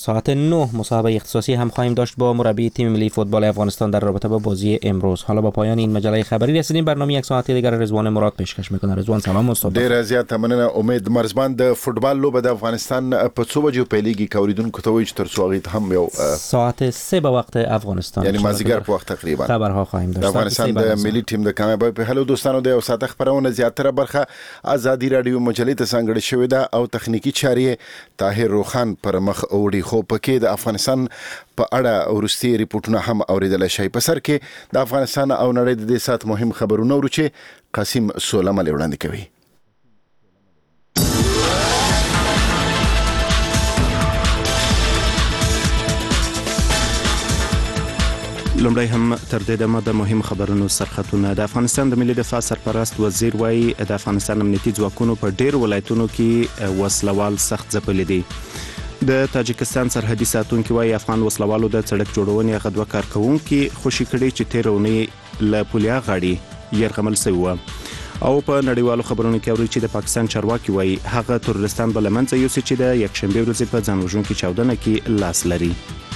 ساعت 9 مصاحبه اختصاصی هم خواهیم داشت با مربی تیم ملی فوتبال افغانستان در رابطه با بازی امروز. حالا با پایان این مجله خبری رسیدیم. برنامه یک ساعتی دیگر رضوان مراد پیشکش میکنه. رضوان سلام استاد. ډیر زیات مننه. امید مرزبان د فوتبال لوبه د افغانستان په 2 بجو پیلیږي. کوریدونکو ته وایي چې تر څو هغه هم یو ساعت 3 به وخت افغانستان یعنی مازیګر په وخت تقریبا خبرها خواهیم داشت. افغانستان د ملی ټیم د کامیابی په هلو دوستانو د یو ساعت خبرونه زیاتره برخه ازادي رادیو مجلې ته څنګه شوې ده او تخنیکی چاري طاهر روخان پر مخ اوړي. خو پکې د افغانستان په اړه ورستي ریپورتونه هم اوریدل شي. په سر کې د افغانستان او نړۍ د دې سات مهم خبرونه ورچې قاسم سولمل وړاندې کوي. لومړی هم تر دې دمه د مهم خبرونو سرخطونه. د افغانستان د ملي دفاع سرپرست وزیر وایي د افغانستان امنیتي ځواکونو په ډېر ولایتونو کې وسلوال سخت ځپلي دي. د تاجکستان سرحدي ساتونکي وایي افغان وسلوالو د سړک جوړونې هغه دوه کارکونکي خوشي کړي چې تیر اونۍ له پولیا غاړي يرغمل شوی و. او په نړیوالو خبرونو کې اوري چې د پاکستان چارواکي وایي هغه ترورستان بل منځ یوسي چې د یکشنبه ورځې په ځانوژونکو چاودنه کې لاس لري.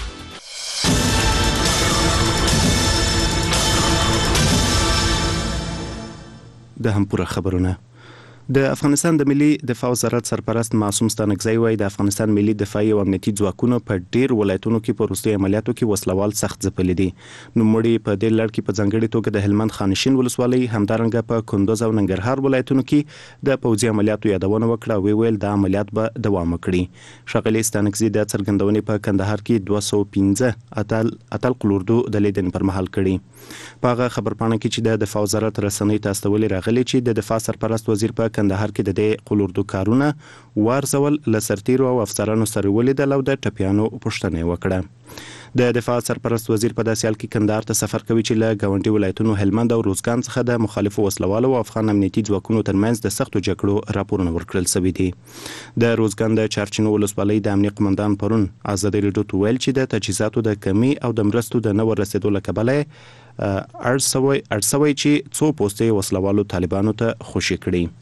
د هم پوره خبرونه. د افغانستان د ملي دفاع وزارت سرپرست معصوم ستانکزی وایي د افغانستان ملي دفاعي او امنیتي ځواکونو په ډیر ولایتونو کې په وروستي عملیاتو کې وسلوال سخت ځپلي دي. نو مړي په دې لړ کې په ځانګړي توګه د هلمند خانشین ولسوالۍ همدارنګه په کندوز او ننګرهار ولایتونو کې د پوځي عملیاتو یادونه وکړه او ویل د عملیات به دوام وکړي. ښاغلي ستانکزی د څرګندونې په کندهار کې 215 اتل قلوردو د لیدنې پر مهال کړي. په هغه خبرپاڼه کې چې د دفاع وزارت رسنۍ ته استولې راغلي چې د دفاع سرپرست وزیر په کندهار کې د دې قلوردو کارونه وارزول لسرتیرو او افسرانو سره ولیدل او د ټپیانو پوښتنه وکړه. د دفاع سرپرست وزیر په داسې حال کې کندهار ته سفر کوي چې له ګاونډي ولایتونو هلمند او روزګان څخه د مخالفو وسلوالو او افغان امنیتي ځواکونو ترمنځ د سختو جګړو راپورونه ورکړل شوي دي. د روزګان د چارچینو ولسوالۍ د امنیت قومندان پرون ازادي رادیو ته ویل چې د تجهیزاتو د کمی او د مرستو د نه ورسېدو له کبله ارسوي چې څو پوستې وسلوالو طالبانو ته خوشي کړي.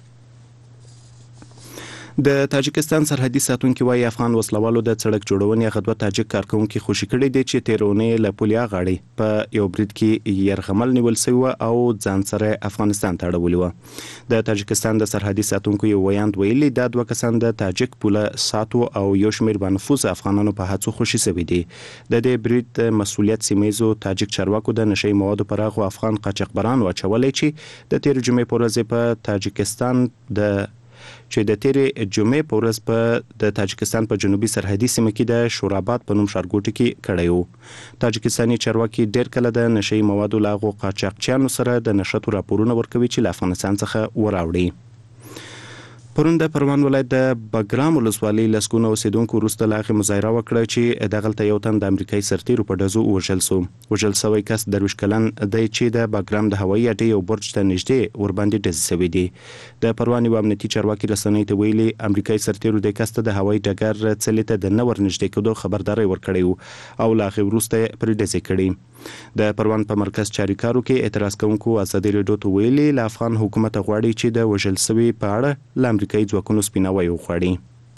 د تاجکستان سرحدي ساتونکي وایي افغان وسلوالو د سړک جوړونې هغه دوه تاجک کارکونکي خوشي کړي دي چې تیرونه له پولیا غاړي په یو برید کې يرغمل نیول شوی او ځان سره افغانستان ته اړولي و. د تاجکستان د سرحدي ساتونکو یو ویاند ویلي دا دوه کسان د تاجک پوله ساتو او یو شمېر بنفوذ افغانانو په هڅو خوشي شوي دي. د دې برید مسؤلیت سیمایزو تاجک چارواکو د نشي موادو پر هغه افغان قاچاقبران واچولې چې د تیر جمعې په ورځ په تاجکستان چې د تیرې جمعې په ورځ په د تاجکستان په جنوبي سرحدي سیمه کې د شوراباد په نوم ښارګوټي کې کړی و. تاجکستاني چارواکي ډېر کله د نشي موادو لاغو قاچاقچیانو سره د نشټو راپورونه ورکوي چې له افغانستان څخه وراوړي. پرون د پروان ولایت د بګرام ولسوالۍ لسکونه اوسیدونکو وروسته لاغې مظاهره وکړه چې دغلته یو تن د امریکایي سرتیرو په ډزو وژل شو. وژل شوی کس درویش کلن دی چې د بګرام د هوایي اډې یو برج ته نږدې ورباندې ډز شوی دی. د پروان یو امنیتي چارواکي رسنۍ ته ویلي امریکایي سرتیرو د کس ته د هوایي ډګر څلې ته د نه ورنږدې کېدو خبرداری ورکړی او لاغې وروسته پرې ډزې کړي. د پروان په مرکز چاریکارو کې اعتراض کوونکو ازادي رادیو ته ویلي له افغان حکومت غواړي چې د وژل شوی په اړه له امریکایي ځواکونو سپیناوی وغواړي.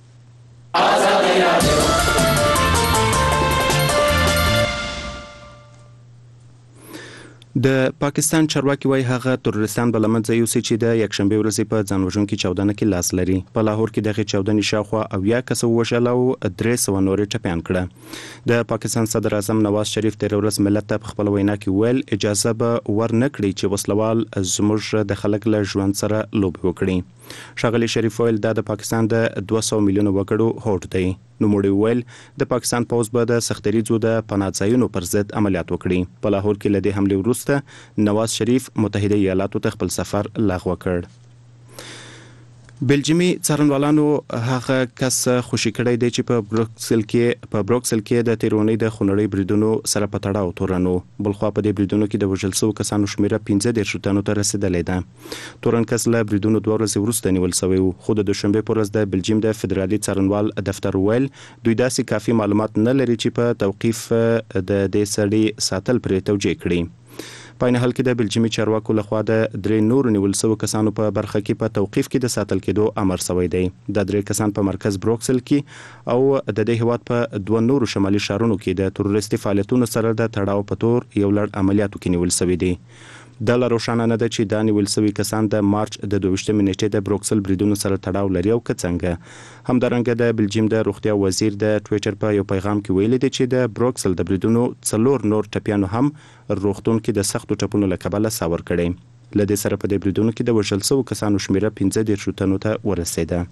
د پاکستان چارواکي وایي هغه ترورستان بل منځ یوسي چې د یکشنبه ورځې په ځانوژونکو چاودنه کې لاس لري. په لاهور کې دغه چاودنې شاوخوا او یا کسو وژل او 300 نورې ټپيان کړه. د پاکستان صدر اعظم نواز شریف تیر ورځ ملت ته خپل وینا کې ویل اجازه به ورنکړي چې وسلوال زموږ د خلک له ژوند سره لوبي وکړي. ښاغلي شریف ویل دا د پاکستان د 200 میلیونو وګړو هوډ دی. نو مړي ویل د پاکستان پوز به د سختریزو د پناهځایونو پر ضد عملیات وکړي. په لاهور کې لدې حمله وروسته نواز شریف متحده ایالاتو ته خپل سفر لغوه کړ. بلجیمي څارنوالانو هغه کس خوشي کړی دی چې په بروکسل کې د تیرونې د خونړۍ بریدونو سره په تړاو تورنو. بلخوا په دې بریدونو کې د وژل شوو کسانو شمیره 15 تنو ته رسیدلې ده. تورن کس له بریدونو 2 ورځې وروسته نیول شوی و. خو د دوشنبه پر ورځ د بلجیم د فدرالي څارنوال دفتر ویل دوی داسې کافي معلومات نه لري چې په توقيف د دې سړي ساتل پرې توجیه کړي. په عین حال کې د بلجیمي چارواکو لخوا د 3 نور نیول شوو کسانو په برخه کې په توقيف کې د ساتل کېدو امر شوی دی. د 3 کسان په مرکز بروکسل کې او د دې هیواد په 2 نورو شمالي ښارونو کې د تروریستي فعالیتونو سره د تړاو په تور یو لړ عملیاتو کې نیول شوی دی. د لا روښانه نه ده چې دا نیول شوي کسان د مارچ د 22 نیټې د بروکسل بریدونو سره تړاو لري او که څنګه. همدارنګه د بلجیم د روغتیا وزیر د ټویټر په یو پیغام کې ویلي دی چې د بروکسل د بریدونو 4 نور ټپیانو هم روغتون کې د سختو ټپونو له کبله ساور کړي. له دې سره په دې بریدونو کې د وژل شوو کسانو شمیره 15 تنو ته ورسېده.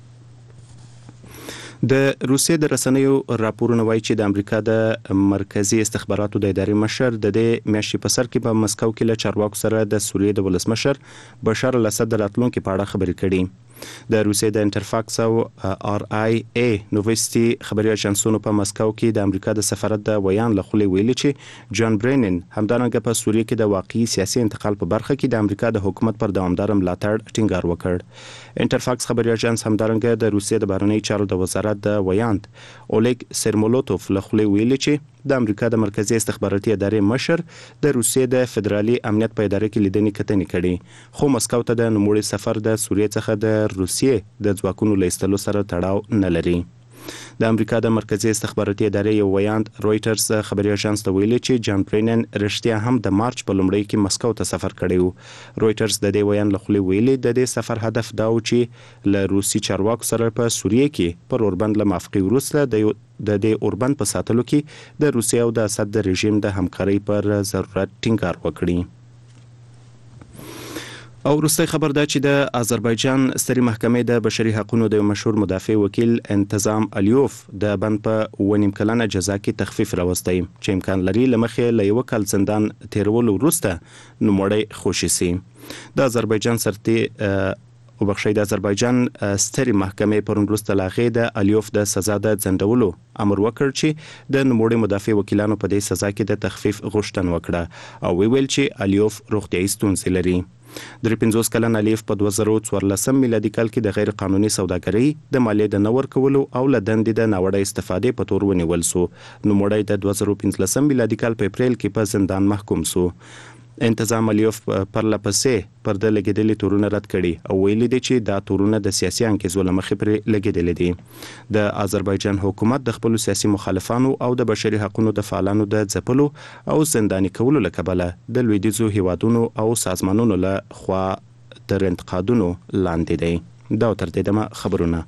د روسیې د رسنیو راپورونه وایي چې د امریکا د مرکزی استخباراتو د ادارې مشر د دې میاشتې په سر کې په مسکو کې له چارواکو سره د سوریې د ولسمشر بشار الاسد د راتلونکو په اړه خبرې کړي. د روسیې د انټرفاکس او RIA نوويستي خبري اژانسونو په مسکو کې د امریکا د سفارت د ویان لخوا ویلي چې جان برینن همدارنګه په سوریې کې د واقعي سیاسي انتقال په برخه کې د امریکا د حکومت پر دوامدار ملاتړ ټینګار وکړ. انټرفاکس خبري اژانس همدارنګه د روسیې د بهرنی چارو د وزارت د ویان اولګ سرمولوتوف لخوا ویلي چې د امریکا د مرکزی استخباراتي ادارې مشر د روسیې د فدرالي امنیت په ادارې کې لیدنې کتنې کړي، خو مسکو ته د نوموړي سفر د سوریې څخه د روسیې د ځواکونو له ایستلو سره تړاو نه لري. د امریکا د مرکزی استخباراتي ادارې یو ویاند رويټرز خبري اژانس ته ویلي چې جان برینن رښتیا هم د مارچ په لومړۍ کې مسکو ته سفر کړی و. رويټرز د دې ویاند لخوا ویلي د دې سفر هدف دا و چې له روسي چارواکو سره په سوریې کې پر اوربند له موافقې وروسته د دې اوربند په ساتلو کې د روسیې او د اسد رژیم د همکارۍ پر ضرورت ټینګار وکړي. او وروستی خبر دا چې د آذربایجان ستري محکمې د بشري حقوقو د مشهور مدافع وکیل انتظام الیوف د بند په 1.5 کلنه جزا کې تخفیف راوستی چې امکان لري لمخې له یو کال زندان تیرولو وروسته نوموړی خوشي سي. د آذربایجان د آذربایجان ستري محکمې پرون وروسته لاغې د الیوف د سزا د ځنډولو امر وکړ چې د نوموړي مدافع وکیلانو په دې سزا کې د تخفیف غوښتنه وکړه او ویل چې الیوف روغتیايي ستونزې لري. د 50 کلن الیف په 2014 میلادي کال کې د غیر قانوني سوداګرۍ د مالیې د نور کولو او لدندې د ناوړه استفادې په تور ونیول سو. نوموړی د 2015 میلادي کال په اپریل کې په زندان محکوم سو. انتظام الیوف پر لپسې پر د لګیدلې تورونه رد کړي او ویلي دي چې دا تورونه د سیاسي انکیزو لمخې پر لګیدلې دي. د آذربایجان حکومت د خپل سیاسي مخالفانو او د بشري حقوقو د فعالانو د ځپلو او زنداني کولو لکبله د لویدیځو هیوادونو او سازمانونو له خوا تر انتقادونو لاندې دي. دا تر دې دمه خبرونه.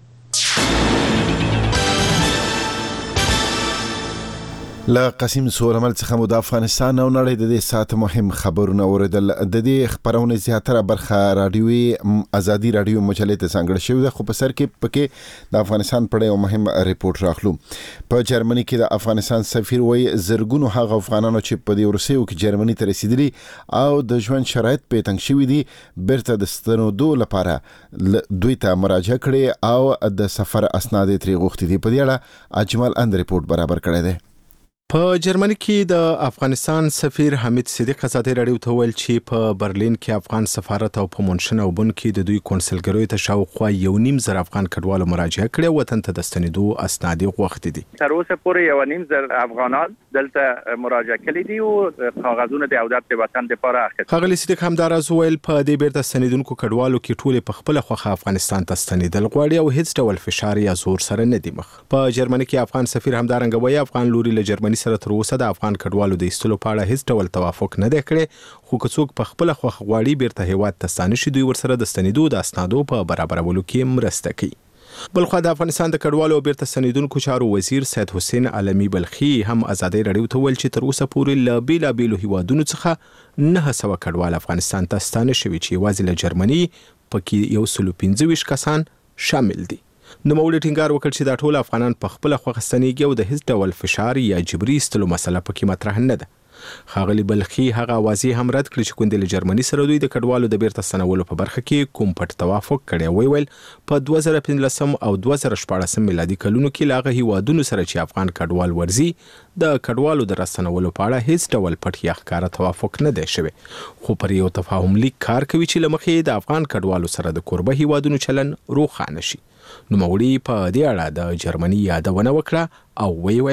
لا قسم سولمل څخه مو د افغانستان او نړۍ د دې سات مهم خبرونه اوریدل. د دې خبرونه زیاتره برخه رادیوي ازادي رادیو مجلې ته څنګه شوی ده، خو په سر کې پکې د افغانستان په اړه یو مهم ریپورت راخلو. په جرمني کې د افغانستان سفیر وایي زرګونو هغه افغانانو چې په دې ورسېو کې جرمني ته رسیدلي او د ژوند شرایط په تنګ شوی دي بیرته د ستنېدو لپاره دوی ته مراجعه کړې او د سفر اسناد یې ترې غوښتي دي. په دې اړه اجمل اند ریپورت برابر کړی دی. په جرمني کې د افغانستان سفیر حمید صدیق ازادي رادیو ته ویل چې په برلین کې افغان سفارت او په مونشن او بن کې د دوی کونسلګریو ته شاوخوا 1.5 افغان کډوالو مراجعه کړې وطن ته د ستنېدو اسناد غوښتي دي. تر اوسه پورې 1.5 افغانان دلته مراجعه کړي دي او کاغذونه د عودت د وطن لپاره اخیستل. خغلی صدیق همدار از ویل په دې بیرته ستنېدونکو کډوالو کې ټول په خپل خوخه افغانستان ته ستنېدل غواړي او هیڅ ډول فشار یا زور سره نه دی مخ. په جرمني کې افغان سفیر همدارنګ وایي افغان لوري له جرمني سره تر اوسه د افغان کډوالو د ایستلو په اړه هیڅ ډول توافق نه دی کړی، خو که څوک په خپل خوښ غواړي بیرته هیواد ته ستانه شي دوی ورسره د ستنېدو د اسنادو په برابرولو کې مرسته کوي. بلخو د افغانستان د کډوالو او بیرته ستنېدونکو چارو وزیر سید حسین علمی بلخي هم ازادي رادیو ته ویل چې تر اوسه پورې له بیلابیلو هیوادونو څخه 900 کډوال افغانستان ته ستانه شوي چې یوازې له جرمني پکې 125 کسان شامل دي. نوموړي ټینګار وکړ چې دا ټول افغانان په خپل خوښه ستنېږي او د هیڅ ډول فشار یا جبري ایستلو مسله پکې مطرح نه ده. ښاغلي بلخي هغه اوازې هم رد کړې چې کوندې له جرمني سره دوی د کډوالو د بیرته ستنولو په برخه کې کوم پټ توافق کړی. ویل په 2015 او 2014 میلادي کلونو کې لاغه هیوادونو سره چې افغان کډوال ورزي د کډوالو د راستنولو په اړه هیڅ ډول پټ یا ښکاره توافق نه دی شوی، خو پر یو تفاهم لیک کار کوي چې لمخې د افغان کډوالو سره د کوربه هیوادونو چلن روښانه شي. نوموړي په دې اړه د جرمني یادونه وکړه او ویل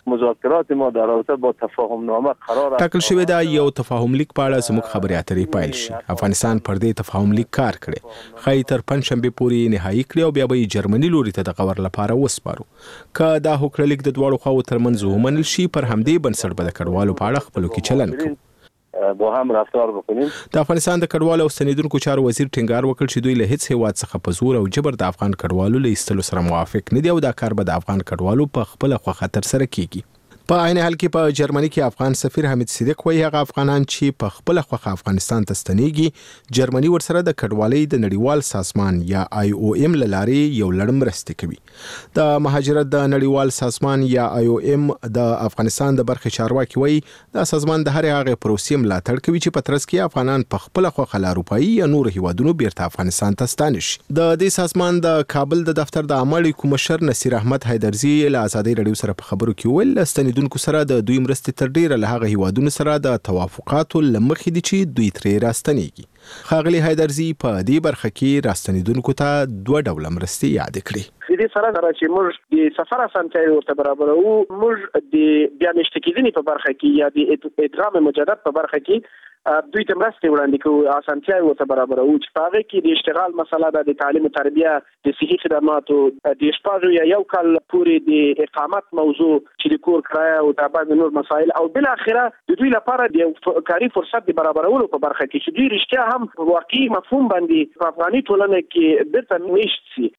مذاکرات ما در رابطه با تفاهم نامه قرار است. ټاکل شوې ده یو تفاهم لیک په اړه زموږ خبرې اترې پیل شي. افغانستان پر دې تفاهم لیک کار کړي، خای تر پنځشنبه پورې نهایی کړي او بیا به جرمني لوري ته د غور لپاره وسپارو. که دا هوکړه لیک د دواړو خواو ترمنځ ومنل شي، پر همدې بنسټ به د کډوالو په اړه خپلو کې چلن کوو. با هم رفتار بکنیم. د افغانستان د کډوالو او ستنیدونکو چارو وزیر ټینګار وکړ چې دوی له هیڅ هیواد څخه په زور او جبر د افغان کډوالو له ایستلو سره موافق نه دي او دا کار به د افغان کډوالو په خپل خوښه تر سره کیږي. په عین حال کې په جرمني کې افغان سفیر حمید صدیق وایي هغه افغانان چې په خپل خوښه افغانستان ته ستنېږي، جرمني ورسره د کډوالۍ د نړیوال سازمان یا IOM له لارې یو لړ مرستې کوي. د مهاجرت د نړیوال سازمان یا IOM د افغانستان د برخې چارواکي وایي دا سازمان د هرې هغې پروسې ملاتړ کوي چې په ترڅ کې افغانان په خپل خوښه له اروپایي یا نورو هیوادونو بیرته افغانستان ته ستانه شي. د دې سازمان د کابل د دفتر د عامه اړیکو مشر نصیر احمد حیدرزي له ازادۍ راډیو سره په خبرو کې ویل دونکو سره د دوی مرستې تر ډیره له هغه هیوادونو سره د توافقاتو لمخې دي چې دوی ترې راستنیږي. ښاغلي حیدرزي په دې برخه کې راستنیدونکو ته دوه ډوله مرستې یاد کړې. دې سره چې موږ د سفر اسانتیاوې ورته برابرو، موږ د بیا نشته کېدنې په برخه کې یا د ادغام مجدد په برخه کې دوی ته مرستې وړاندې کوو، اسانتیاوې ورته برابرو چې په هغې کې د اشتغال مسله ده، د تعلیم و تربیه، د صحي خدماتو، د شپږ یا یو کال پورې د اقامت موضوع چې د کور کرایه او د بعض نور مسایل، او بالاخره د دوی لپاره د کاري فرصت د برابرولو په برخه کې چې دوی رښتیا هم واقعي مفهوم باندې په افغاني ټولنه کې بیرته میشت شي.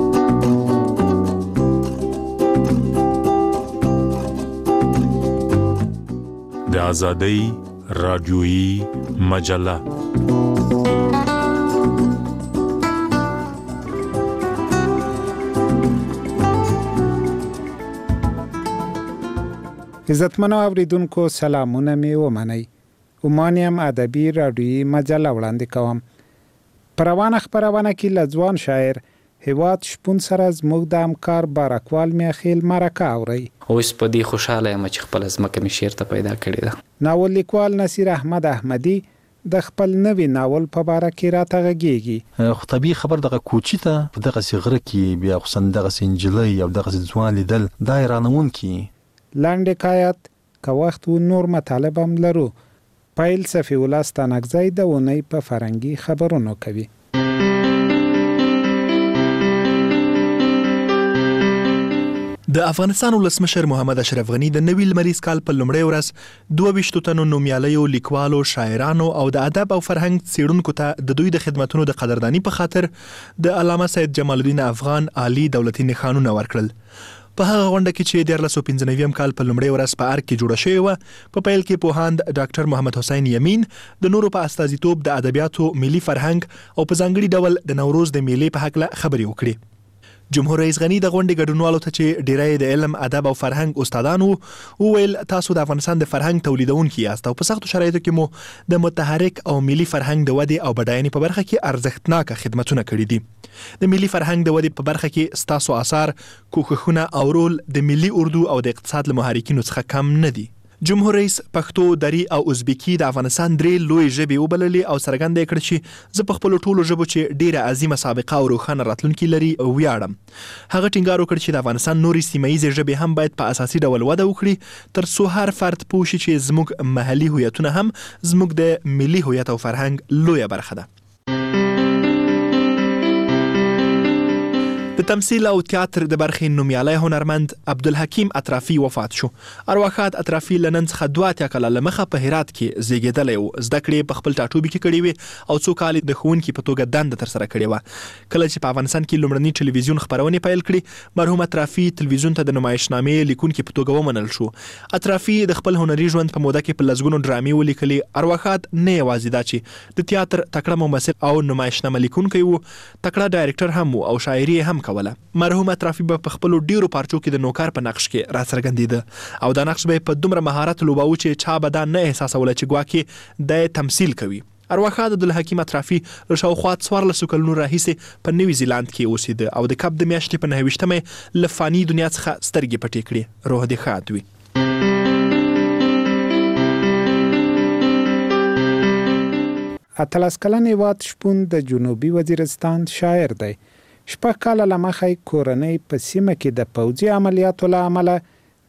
د آزادۍ رادیویی مجله. عزتمنو اوریدونکو سلامونه می ومنئ. عمانیم ادبی رادیویی مجله وړاندې کوم. په روانه خپرونه کې له ځوان شاعر هیواد شپون سره زموږ د همکار بارکوال میخیل مرکه اورئ. اوس په دې خوشاله یم چې خپل ځمکه مې شعر ته پیدا کړې ده. ناول لیکوال نصیر احمد احمدي د خپل نوي ناول په باره کې راته غږیږي. خو طبیعي خبر دغه کوچی ته په دغه غره کې بیا خصوصا دغه انجلۍ او دغه ځوان لیدل دا رانمون کی لاندې حکایت که وخت و نور مطالب هم لرو. پایل صفی الله ستانکزی د اونۍ په فرنګي خبرونو کوي. د افغانستان ولسمشر محمد اشرف غنی د نوي لمریز کال په لومړۍ ورځ 22 تنو نومیالیو لیکوالو، شاعرانو او د ادب او فرهنګ څېړونکو ته د دوی د خدماتونو د قدردانی په خاطر د علامه سید جمال الدین افغان عالی دولتي نښانونه ورکړل. په هغه غونډه کې چې 1995 کال په لومړۍ ورځ په ارګ کې جوړه شوې وه، په پیل کې پوهاند ډاکټر محمد حسین یمین د نورو په استازیتوب د ادبیاتو، ملي فرهنګ او په ځانګړي ډول د نوروز د میلې په هکله خبرې وکړې. جمهور رئیس غنی د غونډې ګډونوالو ته چې ډیری د علم، ادب او فرهنګ استادانو وویل تاسو د افغانستان د فرهنګ تولیدونکي یاست او په سختو شرایطو کې مو د متحرک او ملي فرهنګ د ودې او بډاینې په برخه کې ارزښتناکه خدمتونه کړي دي. د ملي فرهنګ د ودې په برخه کې ستاسو آثار، کوښښونه او رول د ملي اردو او د اقتصاد له محرکینو څخه کم نه دي. جمهور رئیس پښتو، دری او ازبکی د افغانستان درې لوی ژبې وبللې او څرګنده کړ چې زه په خپل ټولو ژبو چې ډیره عظیمه سابقه او روښانه راتلونکي لري ویاړم. هغه ټینګار وکړ چې د افغانستان نورې سیمه ییزې ژبې هم باید په اساسي ډول وده وکړي تر څو هر فرد پوه شي چې زموږ محلي هویتونه هم زموږ د ملي هویت او فرهنګ لویه برخه ده. د تمثیل او تیاتر د برخې نومیالی هنرمند عبدالحکیم اطرافي وفات شو. ارواښاد اطرافي له نن څخه 2 کاله له مخه په هرات کې زیږېدلی و. زده کړې په خپل ټاټوبي کې کړې وې او څو کال د ښوونکي په توګه دنده ترسره کړې وه. کله چې په افغانستان کې لومړني ټلویزیون خپرونې پیل کړې، مرحوم اطرافي تلویزیون ته د نمایشنامې لیکونکي په توګه ومنل شو. اطرافي د خپل هنري ژوند په موده کې په لسګونو ډرامې ولیکلې. ارواښاد نه یوازې دا چې د تیاتر تکړه ممثل او نمایشنامه لیکونکی و، تکړه ډایرکټر هم و او شاعري هم کوله. مرحوم اطرافي په خپل ډیرو پارچو کې د نوکر په نقش کې راڅرګندېده او دا نقش به په دومره مهارت لوباوه چې چا به دا نه احساسوله چې ګواکې د تمثیل کوي. ارواښاد عبدالحکیم اطرافي له شاوخوا 14 کلونو راهیسې په نیوی زیلاند کې اوسېده او د کب د میاشتې په 29 له فاني دنیا څخه سترګې پټې کړې. روح دې ښاد وي. اتلس کلن هیواد شپون د جنوبي وزیرستان شاعر دی. 6 کاله له مخې کورنۍ په سیمه کې د پوځي عملیاتو له امله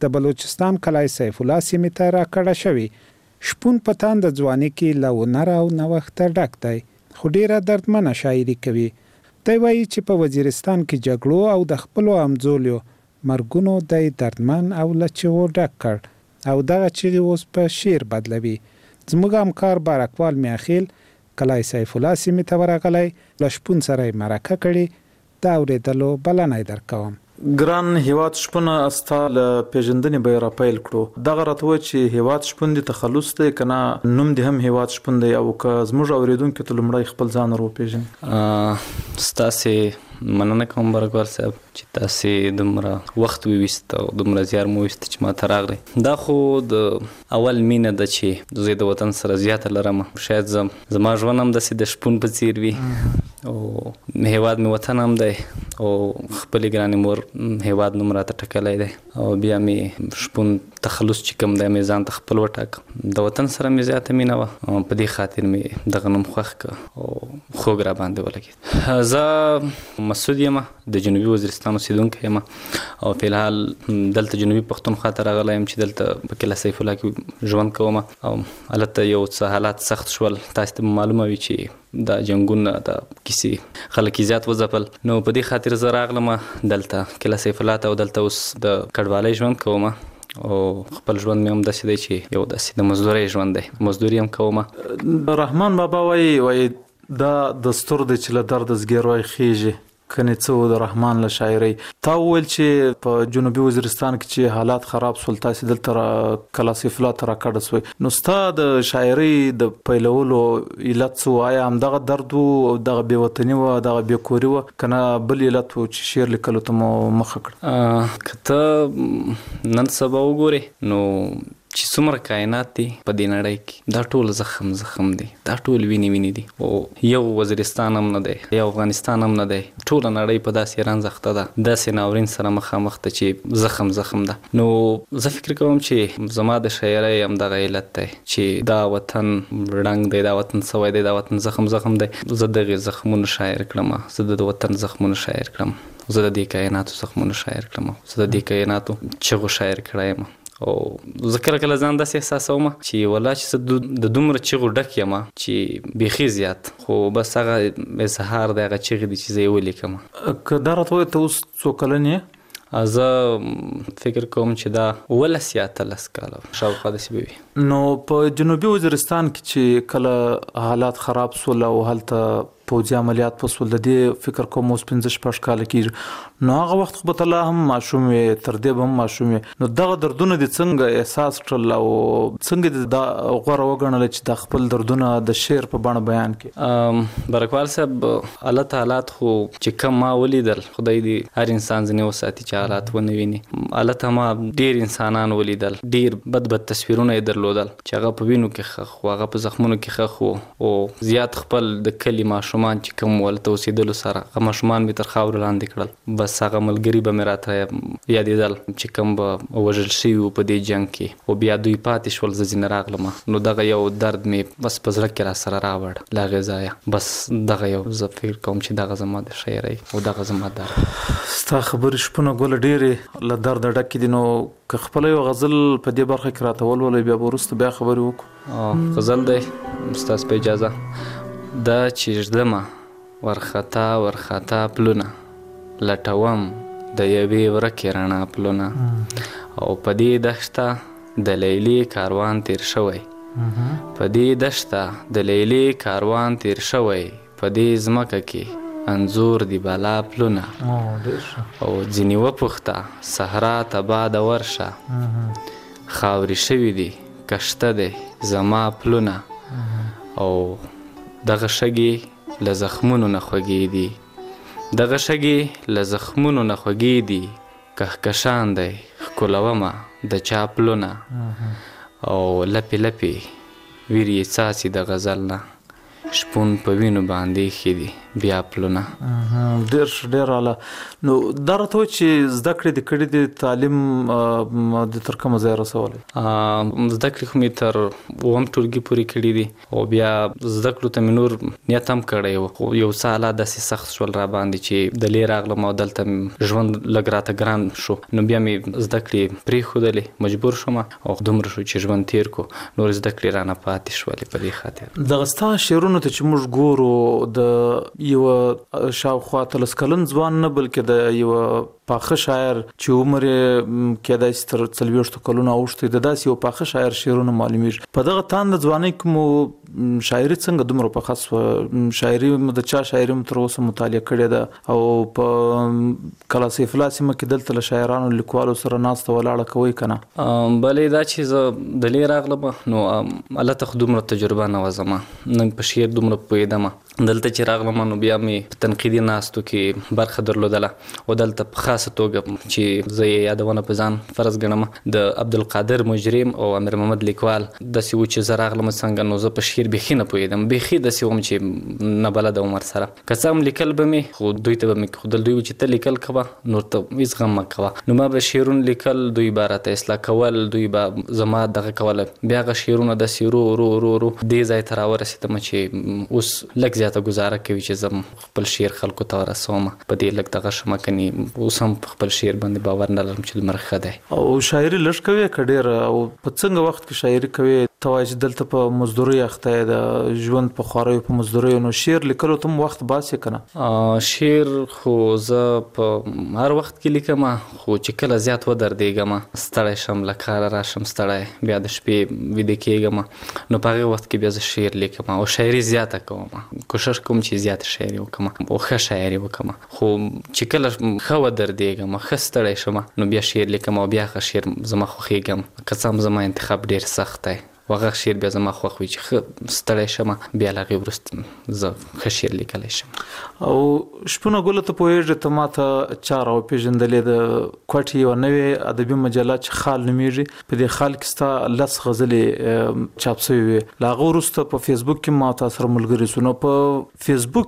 د بلوچستان کلای سیف الله سیمې ته راکړه شوی. شپون په تاند ځواني کې له هنر او نوښته ډک دی، خو ډیره دردمنه شاعري کوي. دی وایي چې په وزیرستان کې جګړو او د خپلو همزولیو مرګونو دی دردمن او له چغو ډک کړ او دغه چغې اوس په شعر بدلوي. زموږ همکار بارکوال میاخیل کلای سیف الله سیمې ته ورغلی، له شپون سره یې مرکه کړې، د اورېدلو بلنه یې درکوم. ګران هیواد شپونه استا له پیژندنې به را پیل کړو. دغه راته وایي چې هیواد شپون دی تخلص دی که نه نوم دی هم هیواد شپون دی، او که زموږ اورېدونکو ته لومړی خپل ځان ور وپېژني. ستاسې مننه کوم بارکوال صاحب چې تاسې دومره وخت وویست او دومره زیار مو وویست چې ما ته راغلی. دا خو د اول مینه ده چې زه د وطن سره زیاته لرم. شاید زما ژوند هم داسې د شپون په څیر وي او هیواد مې وطن هم دی او خپلې ګرانې مور هیواد نوم راته ټاکلی دی او بیا مې شپون تخلص چې کوم دی مې ځان ته خپل وټاکه. د وطن سره مې زیاته مینه وه او په دې خاطر مې دغه نوم خوښ کړه او خوږ را باندې ولګېد. زه مسعود یم، د جنوبي وزیرستان اوسېدونکی یم او فلحال دلته جنوبي پښتونخوا ته راغلی یم چې دلته په کله سیف الله کې ژوند کوم او هلته یو څه حالات سخت شول. تاسې ته معلومه وي چې دا جنګونه د کیسې خلک یې زیات وځپل، نو په دې خاطر زه راغلم دلته کله سیف الله ته او دلته اوس د کډوالۍ ژوند کوم او خپل ژوند مې هم داسې دی چې یو داسې د مزدورۍ ژوند دی، مزدوري هم کوم. رحمان بابا وایي دا دستور دی چې له درد زګیروی خیږي، کنې څه د رحمان له شاعرۍ. تا وویل چې په جنوبي وزیرستان کې چې حالات خراب سول تاسې دلته کلا سیف الله ته راکډه سوی، نو ستا د شاعرۍ د پیلولو علت څه و؟ آیا همدغه درد و او دغه بېوطني وه، دغه بېکوري وه، که نه بل علت و چې شعر لیکلو ته مو مخه کړه؟ که ته نن سبا وګورې نو چې څومره کائنات دي په دې نړۍ کې، دا ټول زخم دي، دا ټول وینې دي او یو وزیرستان هم نه دی، یو افغانستان هم نه دی، ټوله نړۍ په داسې رنځ ده، داسې ناورین سره مخامخ ده چې زخم ده. نو زه فکر کوم چې زما د شاعرۍ همدغه علت دی چې دا وطن ړنګ دی، دا وطن سوی دی، دا وطن زخم دی. زه دغې زخمونو شاعر کړم، زه د وطن زخمونو شاعر کړم، زه د دې کائناتو زخمونو شاعر کړم، زه د دې کائناتو چغو شاعر کړی یم. او زه کله ځان داسې احساسوم چې والله چې زه د دومره چغو ډک یم چې بیخي زیات، خو بس هغه اظهار د هغه چغې دي چې زه یې ولیکم. که دا راته وایې ته اوس څو کلن یې؟ زه فکر کوم چې دا 11 یا 13 کاله شاوخوا داسې به وي. نو په جنوبي وزیرستان کې چې کله حالات خراب سول او هلته پوځي عملیات وسول، د دې فکر کوم اوس 15-16 کاله کېږي، نو هغه وخت خو به ته لا هم ماشوم وې، تر دې به هم ماشوم وې، نو دغه دردونه دې څنګه احساس کړل او څنګه دې دا غوره وګڼله چې دا خپل دردونه د شعر په بڼه بیان کړي؟ بارکوال صاحب حالت خو چې کم ما ولیدل، خدای دې هر انسان ځینې وساتي چې حالات ونه ویني. هلته ما ډېر انسانان ولیدل، ډېر بد تصویرونه یې درلودل چې هغه په وینو کې ښخ وو، هغه په زخمونو کې ښخ وو او زیات خپل د کلي ماشومان چې کوم ولته اوسېدلو سره هغه ماشومان مې تر خاورو لاندې کړل. بس هغه ملګري به مې راته یادېدل چې کوم به وژل شوي وو په دې جنګ کې او بیا دوی پاتې شول، زه ځینې راغلم. نو دغه یو درد مې بس په زړه کې را سره راوړ له هغې ځایه. بس دغه یو زه فکر کوم چې دغه زما د شاعرۍ او دغه زما درد. ستا خبرې شپونه ګله ډېرې له درده ډکې دي، نو که خپله یو غزل په دې برخه کې راته ولولئ بیا به وروسته بیا خبرې وکړو. غزل دی ستاسو په اجازه. دا چې ږدمه ورخطا پلونه لټوم د یوې ورکې رڼا پلونه او په دې دښته د لیلې کاروان تیر شوی، په دې دښته د لیلې کاروان تیر شوی، په دې ځمکه کې انځور دی بالا پلونه او ځینې وپوښته صحرا ته باد ورشه، خاورې شوي دي کشته دی زما پلونه او دغه شګې له زخمونو نه خوږې دي، دغه شګې له زخمونو نه خوږې دي، کهکشان دی ښکلومه د چا پلونه او لپې لپې ویرې څاڅي د غزل نه، شپون په وینو باندې ایښي دي بیا پلونه ډیر اعلی. نو دا راته چې زده کړې د کړې د تعلیم د تر کومه ځای رسولې؟ زده کړې خو مې تر اووم ټولګي پورې کړي دي او بیا زده کړو ته مې نور نیت هم کړی و، خو یو څه حالات داسې سخت شول را باندې چې د لې راغلم او دلته ژوند لږ راته ګران شو. نو بیا مې زده کړې پرېښودلې، مجبور شوم او دومره شو چې ژوند تیر کو، نور زده کړې رانه پاتې شولې په دې خاطر. دغه ستا شعرونو ته چې موږ ګورو د یو شاوخوا 13 کلن ځوان نه بلکې د یو پاخه شاعر چې عمر کېدای شي تر 40 کلونو اوښتی، د داسې یو پاخه شاعر شعرونه معلومیږي. په دغه تاند ځوانۍ کې مو شاعري څنګه دومره پخه شوه؟ شاعري د چا شاعري مو تر اوسه مطالعه کړې ده او په کلا سیف الله سیمه کې دلته له شاعرانو لیکوالو سره ناسته ولاړه کوئ که نه؟ بلې دا چې زه د لې راغلم نو هلته خو دومره تجربه نه وه زما، نه په شعر دومره پوهېدم. دلته چې راغلم نو بیا مې په تنقیدي ناستو کې برخه درلودله او دلته په خاصه توګه چې زه یې یادونه په ځان فرض ګڼم د عبدالقادر مجرم او امیر محمد لیکوال داسې و چې زه راغلم څنګه نو زه په شعر بیخي نه پوهېدم، بیخي داسې وم چې نه بلده وم ورسره. که څه هم لیکل به مې خو دوی ته به مې ښودل، دوی چې ته لیکل کوه نور ته هېڅ غم مه کوه. نو ما به شعرونه لیکل، دوی به راته اصلاح کول، دوی به زما دغه کوله. بیا هغه شعرونه داسې رو رو رو رو دې ځای ته راورسېدم چې اوس لږ زیاته ګزاره کوي چې زه خپل شعر خلکو ته ورسوم. په دې لږ دغه شمه کنې اوس هم په خپل شعر باندې باور نه لرم چې دومره ښه دی. او شاعري لږ کوې که ډېره؟ او په څنګه وخت کې شاعري کوې؟ ته وایې چې دلته په مزدورۍ اخته یې، د ژوند په خواریو په مزدوریو، نو شعر لیکلو ته هم وخت باسې که نه؟ شعر خو زه په هر وخت کې لیکم، خو چې کله زیات ودردېږم، ستړی شم، له کاره راشم ستړی، بیا د شپې ویده کېږم، نو په هغې وخت کې بیا زه شعر لیکم او شاعري زیاته کوم. کوشش کوم چې زیاته شاعري وکړم او ښه شاعري وکړم. خو چې کله ښه ودردېږم، ښه ستړی شم، نو بیا شعر لیکم او بیا ښه شعر زما خوښېږم. که څه هم زما انتخاب ډېر سخت دی، و هغه شعر بیا زما خوښ وي چې ښه ستړی شم، بیا له هغې وروسته زه ښه شعر لیکلی شم. او شپونه ګله ته پوهېږې، ته ما ته چا راوپېژندلې د کوټې یوه نوې ادبي مجله چې خال نومېږي، په دې خال کې ستا 10 غزلې چاپ سوي وې. له هغه وروسته په فیسبوک کې ما تا سره ملګري سو. نو په فیسبوک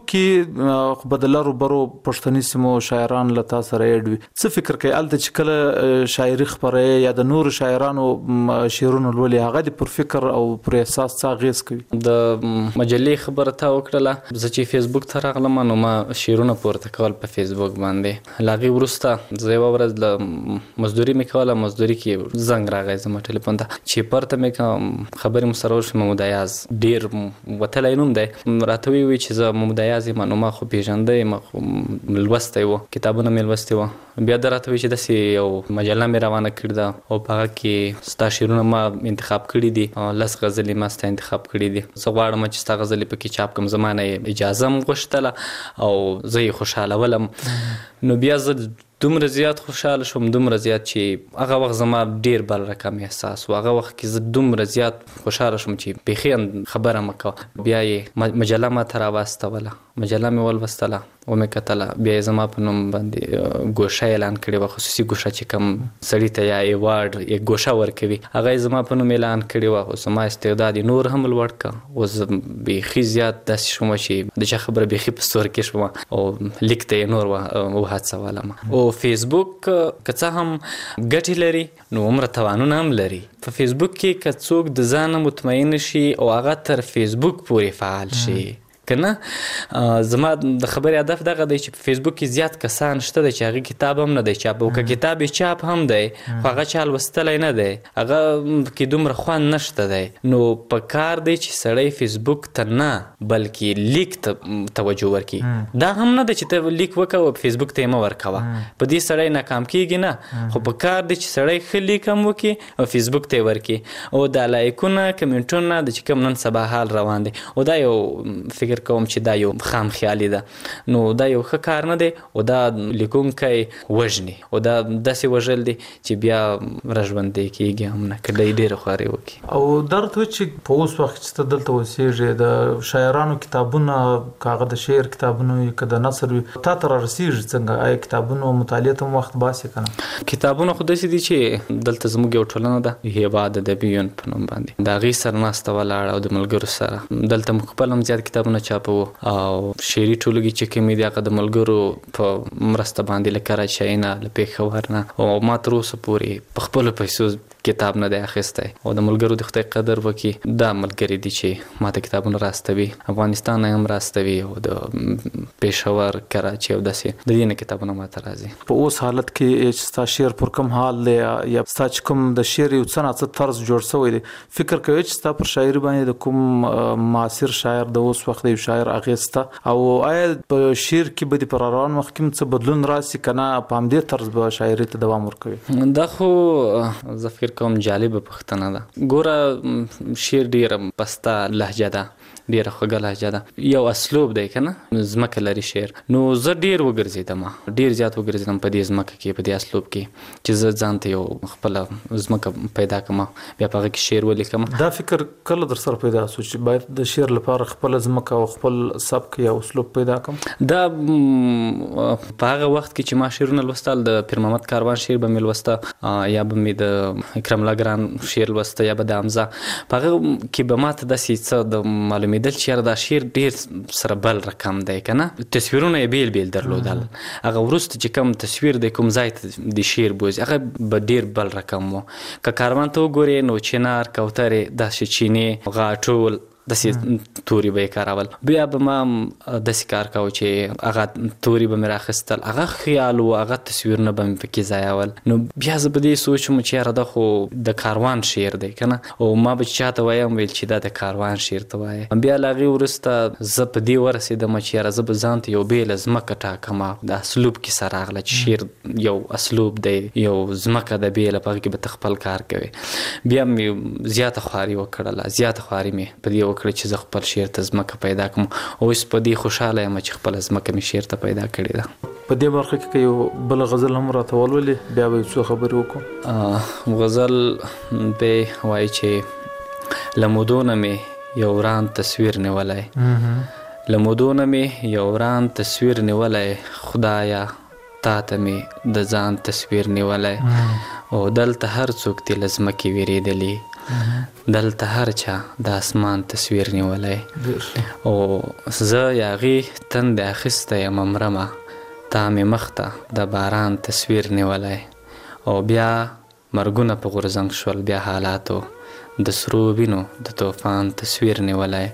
کې خو به د لرو برو پښتني سیمو شاعران له تا سره ایډ وي. څه فکر کوې هلته چې کله شاعري خپروې یا د نورو شاعرانو شعرونه لولې، هغه دې پر فکر او پر احساس څه اغېز کوي؟ د مجلې خبره تا وکړله، زه چې فیسبوک ته راغلم نو ما شعرونه پورته کول په فیسبوک باندې. له هغې وروسته زه یوه ورځ له مزدوري مې کوله، مزدوري کې زنګ راغی زما ټلیفون ته چې پورته مې کوم خبرې مو سره وشوې. محمود ایاز ډېر وتلی نوم دی، راته ویې چې زه محمود ایاز یم. نو ما خو پېژنده یم، خو لوستی و، کتابونه مې لوستي وه. بیا د راته ویې چې داسې یو مجله مې روانه کړې ده او په هغه کې ستا شعرونه ما انتخاب کړي دي، 10 غزلې ما ستا انتخاب کړي دي. زه غواړم چې ستا غزلې پکې چاپ کړم. زما نه یې اجازه هم غوښتله او زه یې خوشحالولم. نو بیا زه دومره زیات خوشحاله شوم، دومره زیات چې هغه وخت زما ډېر بل رقم احساس و. هغه وخت کې زه دومره زیات خوشحاله شوم چې بیخي خبره مه کوه. بیا یې مجله ما ته راواستوله، مجله مې ولوستله، ومې کتله، بیا یې زما په نوم باندې ګوشه اعلان کړې وه، خصوصي ګوشه چې کوم سړي ته یا ایوارډ یا ګوشه ورکوي، هغه یې زما په نوم اعلان کړې وه. خو زما استعداد یې نور هم لوړ کړه. اوس زه بیخي زیات داسې شوم چې د چا خبره بیخي په ستور کې شوم او لیک ته یې نور وهڅولم. او فیسبوک که څه هم ګټې لري نو عمره تاوانونه هم لري. په فیسبوک کې که څوک د ځانه مطمئن شي او هغه تر فیسبوک پورې فعال شي که نه. زما د خبرې هدف دغه دی چې په فیسبوک کې زیات کسان شته دی چې هغې کتاب هم نه دی چاپ، او که کتاب یې چاپ هم دی خو هغه چا لوستلی نه دی، هغه کې دومره خوند نشته دی. نو په کار دی چې سړی فیسبوک ته نه بلکې لیک ته توجه ورکړي. دا هم نه دی چې ته لیک وکوه او فیسبوک ته یې مه ورکوه، په دې سړی ناکام کېږي نه. خو په کار دی چې سړی ښه لیک هم وکړي او فیسبوک ته یې ورکړي. او دا لایکونه کمنټونه د چې کوم نن سبا حال روان دی، او دا یو فکر کوم چې دا یو خام خیالي ده. نو دا یو ښه کار نه دی او دا لیکونکی وژني، او دا داسې وژل دی چې بیا راژوندی کېږي هم نه، که دی ډېره خواري وکړي. او دا راته چې په اوس وخت چې ته دلته اوسېږې، د شاعرانو کتابونه، که هغه د شعر کتابونه وي که د نثر وي، تا ته رارسېږي څنګه؟ آیا کتابونو مطالعې ته هم وخت باسې که نه؟ کتابونه خو داسې دي چې دلته زموږ یو ټولنه ده هیواد ادبي یون په نوم باندې، د هغې سره ناسته ولاړه او د ملګرو سره دلته موږ خپل هم زیات کتابونه چاپو او شعري ټولګي چې کومې دي هغه د ملګرو په مرسته باندې له کراچۍ نه له پېښور نه او ما تر اوسه پورې په خپلو پیسو کتاب نه دی اخیستی او د ملګرو د خدای قدر وکړي دا ملګري دي چې ما ته کتابونه راستوي افغانستان نه هم راستوي او د پېښور کراچۍ او داسې د دې نه کتابونه ما ته راځي. په اوس حالت کې چې ستا شعر پر کوم حال دی یا ستا چې کوم د شعر یو څه نه څه طرز جوړ شوی دی فکر کوي چې ستا پر شاعري باندې د کوم معاصر شاعر د اوس وخت یو شاعر اغېز شته او آیا په شعر کې به د پر روان وخت کې څه بدلون راسي که نه په همدې طرز به شاعري ته دوام ورکوي؟ دا خو زه فکر کوم جالبه پوښتنه ده. ګوره شعر ډېره پسته لهجه ده ډیره خوږه لهجه ده یو اسلوب دی که نه ځمکه لري شعر نو زه ډیر وګرځېدم ډیر زیات وګرځېدم په دې ځمکه کې په دې اسلوب کې چې زه ځان ته یو خپله ځمکه پیدا کړم بیا په هغه کې شعر ولیکم. دا فکر کله در سره پیدا شو چې باید د شعر لپاره خپله ځمکه او خپل سبک یا اسلوب پیدا کړم؟ دا په هغه وخت کې چې ما شعرونه لوستل د پیر محمد کاروان شعر به مې لوسته یا به مې د اکرم الله ګران شعر لوسته یا به د حمزه په هغه کې به ما ته داسې څه د معلومېدل چې یاره دا شعر ډېر سره بل رقم دی که نه تصویرونه یې بیل بیل درلودل هغه وروسته چې کوم تصویر دی کوم ځای ته د شعر بوځي هغه به ډېر بل رقم و. که کاروان ته وګورې نو چنار کوترې داسې چینې غاټول داسې توري به یې کارول بیا به ما داسې کار کوو چې هغه توري به مې راخیستل هغه خیال و هغه تصویرونه به مې پکې ځایول نو بیا زه په دې سوچم چې یاره دا خو د کاروان شعر دی که نه او ما به چاته وایم ویل چې دا د کاروان شعر ته وایې بیا له هغې وروسته زه په دې ورسېدم چې یاره زه به ځان ته یو بیله ځمکه ټاکم د اسلوب کیسه راغله چې شعر یو اسلوب دی یو ځمکه د بیله په هغې کې به ته خپل کار کوې بیا مې زیاته خواري وکړله زیاته خواري مې په دې وکړه چې زه خپل شعر ته ځمکه پیدا کړم اوس په دې خوشحاله یم چې خپله ځمکه مې شعر ته پیدا کړې ده. په دې برخه کې که یو بل غزل هم راته ولولې بیا به یو څو خبرې وکړو. غزل به وایي چې له مودو نه مې یو وران تصویر نیولی له مودو نه مې یو وران تصویر نیولی خدایا تا ته مې د ځان تصویر نیولی او دلته هر څوک دې له ځمکې ویرېدلي دلته هر چا د اسمان تصویر نیولی او زه یا هغې تندې اخیستی یم مرمه تا مې مخ ته د باران تصویر نیولی او بیا مرګونه په غورځنګ شول بیا حالاتو د سرو وینو د طوفان تصویر نیولی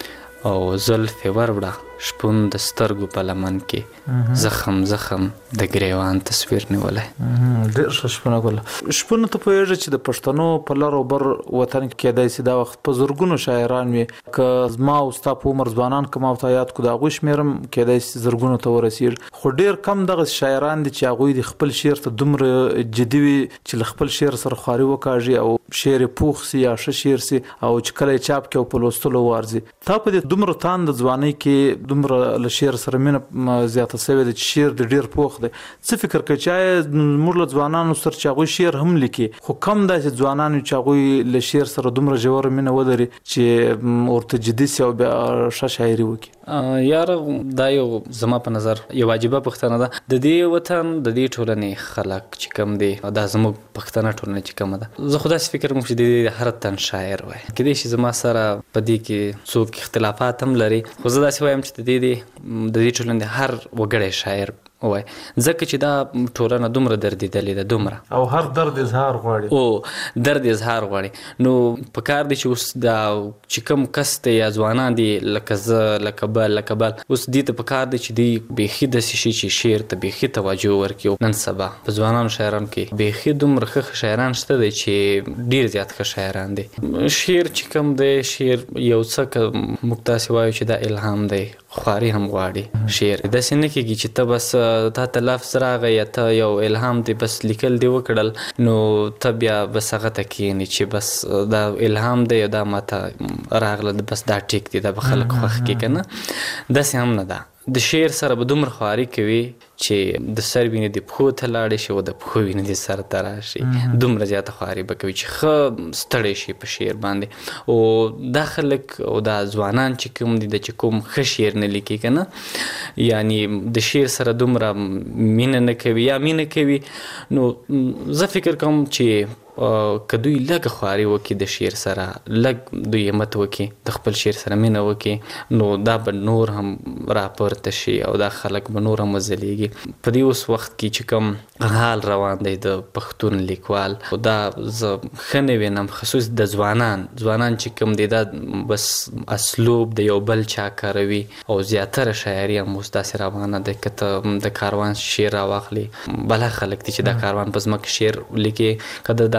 او زلفې وروړه شپون د سترګو په لمن کې زخم زخم د ګریوان تصویر نیولی. ډېر ښه شپونه ګله. شپونه ته پوهېږه چې د پښتنو په لر او بر وطن کې کېدای شي دا وخت په زرګونو شاعران وي که زما او ستا په عمر ځوانان که ما ورته یاد کړو د هغوی شمېر هم کېدای شي زرګونو ته ورسېږي خو ډېر کم دغسې شاعران دي چې هغوی د خپل شعر ته دومره جدي وي چې له خپل شعر سره خواري وکاږي او شعر یې پوخ سي یا ښه شعر سي او چې کله یې چاپ کړي او په لوستلو وارځي. تا په دې دومره تاند ځوانۍ کې دومره له شعر سره مینه زیاته شوې ده چې شعر د ډېر پوخ دی څه فکر کوي چې آیا زموږ له ځوانانو سره چې هغوی شعر هم لیکي خو کم داسې ځوانان چې هغوی له شعر سره دومره ژوره مینه ولري چې ورته جدي سي او بیا ښه شاعري وکړي؟ یاره دا یو زما په نظر یو واجبه پوښتنه ده د دې وطن د دې ټولنې خلک چې کم دي دا زموږ پښتنه ټولنه چې کومه ده زه خو داسې فکر کوم چې د دې هر تن شاعر وای کېدای شي زما سره په دې کې څوک اختلافات هم لري خو زه داسې وایم چې د دې ټولنې هر وګړی شاعر وای ځکه چې دا ټولنه دومره دردېدلې ده دومره او هر درد اظهار غواړي او درد اظهار غواړي نو په کار دی چې اوس دا چې کوم کس دی یا ځوانان دي لکه زه لکه بل اوس دې ته په کار دی چې دوی بیخي داسې شي چې شعر ته بیخي توجه ورکړي نن سبا په ځوانانو شاعرانو کې بیخي دومره ښه شاعران شته دی چې ډېر زیات ښه شاعران دي. شعر چې کوم دی شعر یو څه که موږ تاسې وایو چې دا الهام دی خواري هم غواړي شعر داسې نه کېږي چې ته بس تا ته لفظ راغی یا ته یو الهام دی بس لیکل دی وکړل نو ته بیا بس هغه ته کښېنې چې بس دا الهام دی یا دا ماته راغله بس دا ټیک دی دا به خلک خوښ کړي که نه داسې هم نه ده. د شعر سره به دومره خواري کوي چې د سر وینې د پښو ته لاړې شي او د پښو وینې د سر ته راشي دومره زیاته خواري به کوي چې ښه ستړی شي په شعر باندې او دا خلک او دا ځوانان چې کوم دي چې کوم ښه شعر نه لیکي که نه یعنی د شعر سره دومره مینه نه کوي یا مینه کوي نو زه فکر کوم چې کدوې لږ خواري وکړي د شعر سره، لږ دوی همت وکړي د خپل شعر سره مینه وکړي، نو دا به نور هم راپورته شي او دا خلک به نور هم وځلیږي. په دې اوس وخت کې چې کوم حال روان دی د پښتون لیکوال، دا زه ښه نه وینم، خصوص د ځوانان چې کوم دی دا بس اسلوب د یو بل چا کاروي او زیاتره شاعري هم اوس داسې روانه ده که ته د کاروان شعر راواخلي، بله خلک دي چې د کاروان په ځمکه شعر لیکي، که د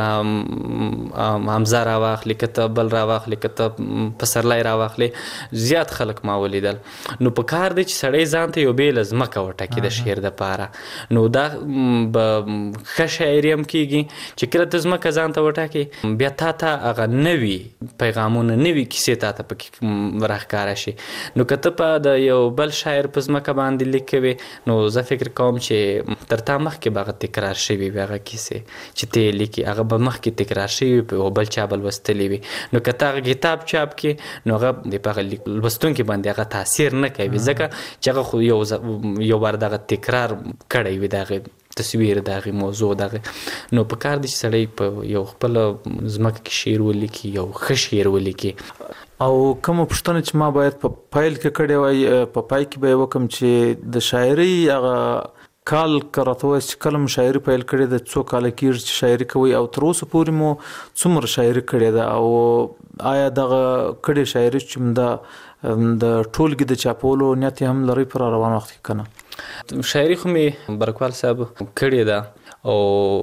حمزه راواخلي، که ته بل راواخلي، که ته پسرلی راواخلي، زیات خلک ما ولیدل. نو په کار دی چې سړی ځان ته یو بیله ځمکه وټاکي د شعر دپاره، نو دا به ښه شاعري هم کېږي چې کله ته ځمکه ځان ته وټاکې، بیا تا ته هغه نوي پیغامونه، نوي کیسې تا ته پکې راښکاره شي. نو که ته په د یو بل شاعر په ځمکه باندې لیک کوې، نو زه فکر کوم چې تر تا مخکې به هغه تکرار شوي وي، هغه کیسې چې ته یې لیکي هغه به مخکې تکرار شوي وي، یو بل چا به لوستلي وي. نو که ته هغه کتاب چاپ کړې، نو هغه د په هغه لوستونکي باندې هغه تاثیر نه کوي، ځکه چې هغه خو یو بار دغه تکرار کړی وي د هغې تصویر، د هغې موضوع دغه. نو په کار دی چې سړی په یو خپل ځمکه کې شعر ولیکي، یو ښه شعر ولیکي. او کومه پوښتنه چې ما باید په پیل کې کړې وای، په پای کې به یې وکړم چې د شاعرۍ هغه کال که راته ووایاست چې کله مو شاعري پیل کړې ده، څو کاله کېږي چې شاعري کوئ، او تر اوسه پورې مو څومره شاعري کړې ده، او آیا دغه کړې شاعري چې د ټولګې د چاپولو نیت یې هم لرئ په روان وخت کې که نه؟ شاعري خو مې برکوال صاحب کړې ده او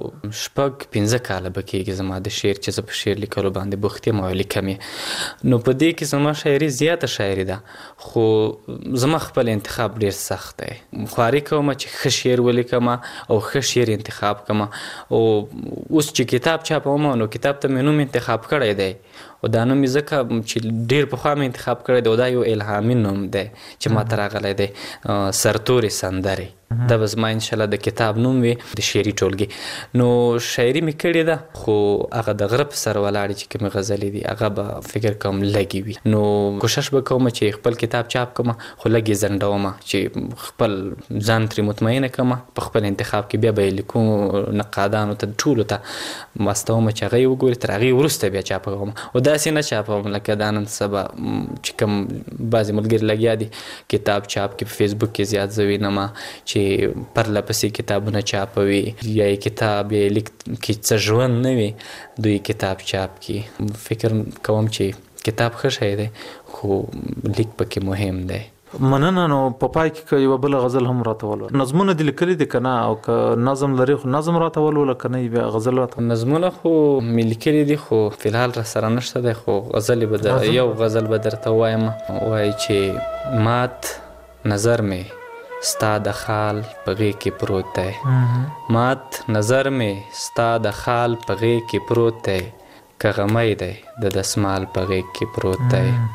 5-5 کاله به کېږي زما د شعر چې زه په شعر لیکلو باندې بوخت یم او لیکم یې. نو په دې کې زما شاعري زیاته شاعري ده، خو زما خپل انتخاب ډېر سخت دی. خواري کوم چې ښه شعر ولیکم او ښه شعر انتخاب کړم. او اوس چې کتاب چاپوم، نو کتاب ته مې نوم انتخاب کړی دی، او دا نوم یې ځکه چې ډېر پخوا مې انتخاب کړی دی، او دا یو الهامي نوم دی چې ما ته راغلی دی، سرتورې سندرې. دا به زما انشاءالله د کتاب نوم وي د شعري ټولګې. نو شاعري مې کړې ده، خو هغه د غره په سر ولاړې چې کومې غزلې دي هغه به فکر کوم لږې وي. نو کوشش به کوم چې خپل کتاب چاپ کړم، خو لږ یې ځنډوم چې خپل ځان ترې مطمئنه کړم په خپل انتخاب کې. بیا به یې لیکو نقادانو ته ټولو ته واستوم چې هغه یې وګوري، تر هغې وروسته بیا چاپ کوم. او داسې نه چاپوم لکه دا نن سبا چې کوم بعضې ملګري لګیا دي کتاب چاپ کې، په فیسبوک کې زیات زه وینم چې پرله پسې کتابونه چاپوي، یا یې کتاب یا لیک کې څه ژوند نه وي، دوی کتاب چاپ کړي. فکر کوم چې کتاب ښه شی دی، خو لیک پکې مهم دی. مننه. نو په پای کې یوه بله غزل هم راته ولوله. نظمونه دې لیکلي دي که نه؟ او که نظم لري خو نظم راته ولوله، که نه بیا غزل راته. نظمونه خو مې لیکلي دي، خو فلحال را سره نشته دی، خو غزلې به یو غزل به درته ووایم. وایي چې مات نظر مې ستا د خال په غېږ کې پروت دی، مات نظر مې ستا د خال په غېږ کې پروت دی، که غمی دی د دسمال په غېږ کې پروت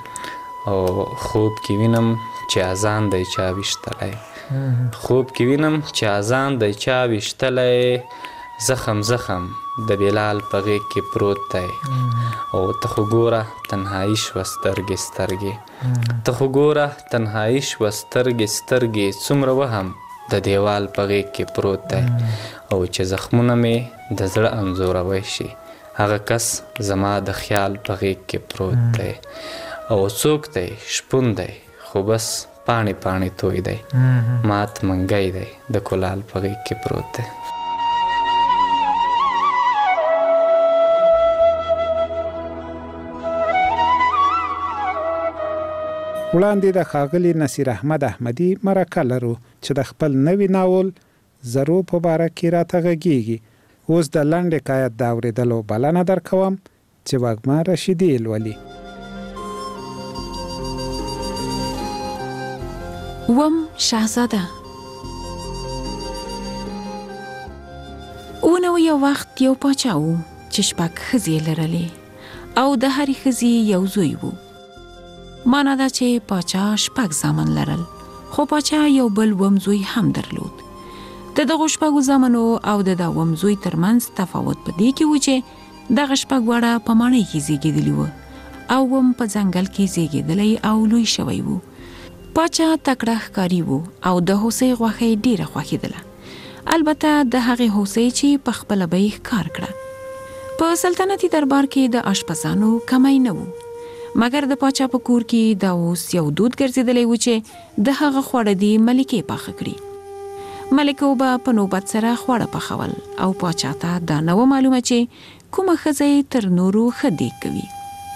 دی. او خوب کې وینم چې اذان دی چا ویشتلی، خوب کې وینم چې اذان دی چا ویشتلی، زخم زخم د بلال په غېږ کې پروت دی. او ته خو ګوره تنهایي شوه سترګې سترګې، ته خو ګوره تنهایي شوه سترګې سترګې، څومره وهم د دیوال په غېږ کې پروت دی. او چې زخمونه مې د زړه انځوروی شي، هغه کس زما د خیال په غېږ کې پروت دی. او څوک دی شپون دی، خو بس پاڼې پاڼې توی دی، مات منګی دی د کلال په غېږ کې پروت دی. وړاندې د ښاغلي نصیر احمد احمدي مرکه لرو چې د خپل نوي ناول زرو په باره کې راته غږیږي. اوس د لنډ حکایت د اورېدلو بلنه درکوم چې وږمه رشیدي لولي. وم شاهزاده. ونه یو وخت یو پاچا و چې 6 ښځې لرلې، او د هرې ښځې یو زوی و. مانا دا چې پاچا 6 زامن لرل، خو پاچا یو بل وم زوی هم درلود. د دغو 6 زامنو او د وم زوی ترمنځ تفاوت په دې کې و چې دغه 6 واړه په ماڼۍ کې زیږېدلي و، او وم په ځنګل کې زیږېدلی او لوی شوی و. پاچا تکړه ښکاري و او د هوسۍ غوښه یې ډېره خوښېدله، البته د هغې هوسۍ چې په خپله به یې ښکار کړه. په سلطنتي دربار کې د اشپزانو کمی نه وو، مګر د پاچا په کور کې دا اوس یو دود ګرځېدلی و چې د هغه خواړه دي ملکې پاخه کړي. ملکو به په نوبت سره خواړه پخول او پاچا ته دا نه وه معلومه چې کومه ښځه تر نورو ښه دیګ کوي.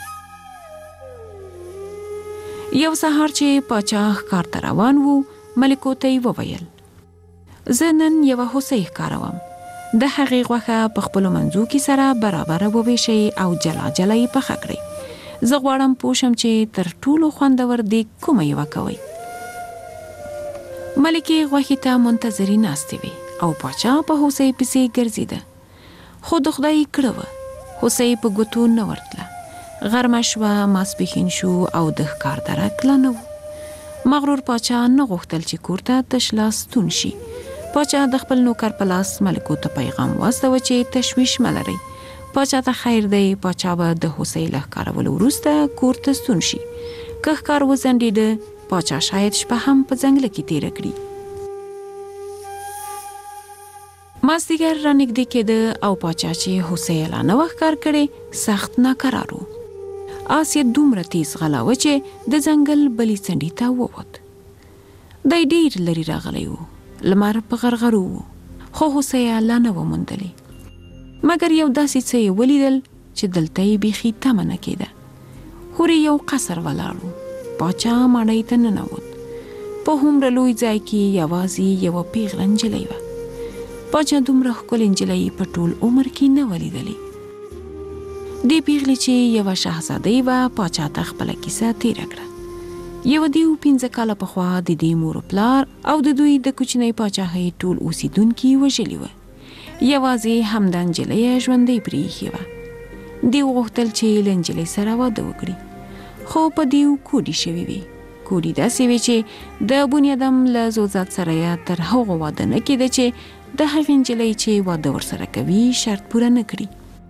یو سهار چې پاچا ښکار ته روان و، ملکو ته یې وویل: زه نن یوه هوسۍ ښکاروم، د هغې غوښه په خپلو منځو کې سره برابره وویشئ او جلا جلا یې پخه کړئ. زه غواړم پوه شم چې تر ټولو خوندور دیګ کومه یوه کوئ. ملکې غوښې ته منتظرې ناستې وې او پاچا په هوسۍ پسې ګرځېده، خو د خدای کړه وه هوسۍ په ګوتو نه ورتله. غرمه شوه، ماسپښین شو او د ښکار درک لا نه و. مغرور پاچا نه غوښتل چې کور ته تش لاس ستون شي. پاچا د خپل نوکر په لاس ملکو ته پیغام واستوه چې تشویش مه لرئ، پاچا ته خیر دی. پاچا به د هوسۍ له ښکارولو وروسته کور ته ستون شي. که ښکار وځنډېده، پاچا شاید شپه هم په ځنګله کې تیره کړي. مازدیګر رانږدې کېده او پاچا چې هوسۍ لا نه وه ښکار کړې، سخت ناکرار و. آس یې دومره تیز غلاوه چې د ځنګل بلې څنډې ته ووت. دی ډېر لرې راغلی و، لمر په غرغرو و، خو هوسۍ لا نه وه موندلې. مګر یو داسې څه یې ولیدل چې دلته یې بیخي تمه نه کېده. هورې یو قصر ولاړ و. پاچا ماڼۍ ته ننوت. په هومره لوی ځای کې یوازې یوه پیغله نجلۍ وه. پاچا دومره ښکلې نجلۍ په ټول عمر کې نه وه لیدلې. دې پیغلې چې یوه شهزادۍ وه، پاچا ته خپله کیسه تېره کړه. یوه دیو 15 کاله پخوا د دې مور و پلار او د دوی د کوچنۍ پاچاهۍ ټول اوسېدونکي وژلي وه. یوازې همدا نجلۍ ژوندۍ پرېښې وه. دیو غوښتل چې له نجلۍ سره واده وکړي، خو په دیو کوډې شوې وې. کوډې داسې وې چې د بنیادم له زوځات سره یې تر هغو واده نه کېده چې د هغې نجلۍ چې واده ورسره کوي شرط پوره نه کړي.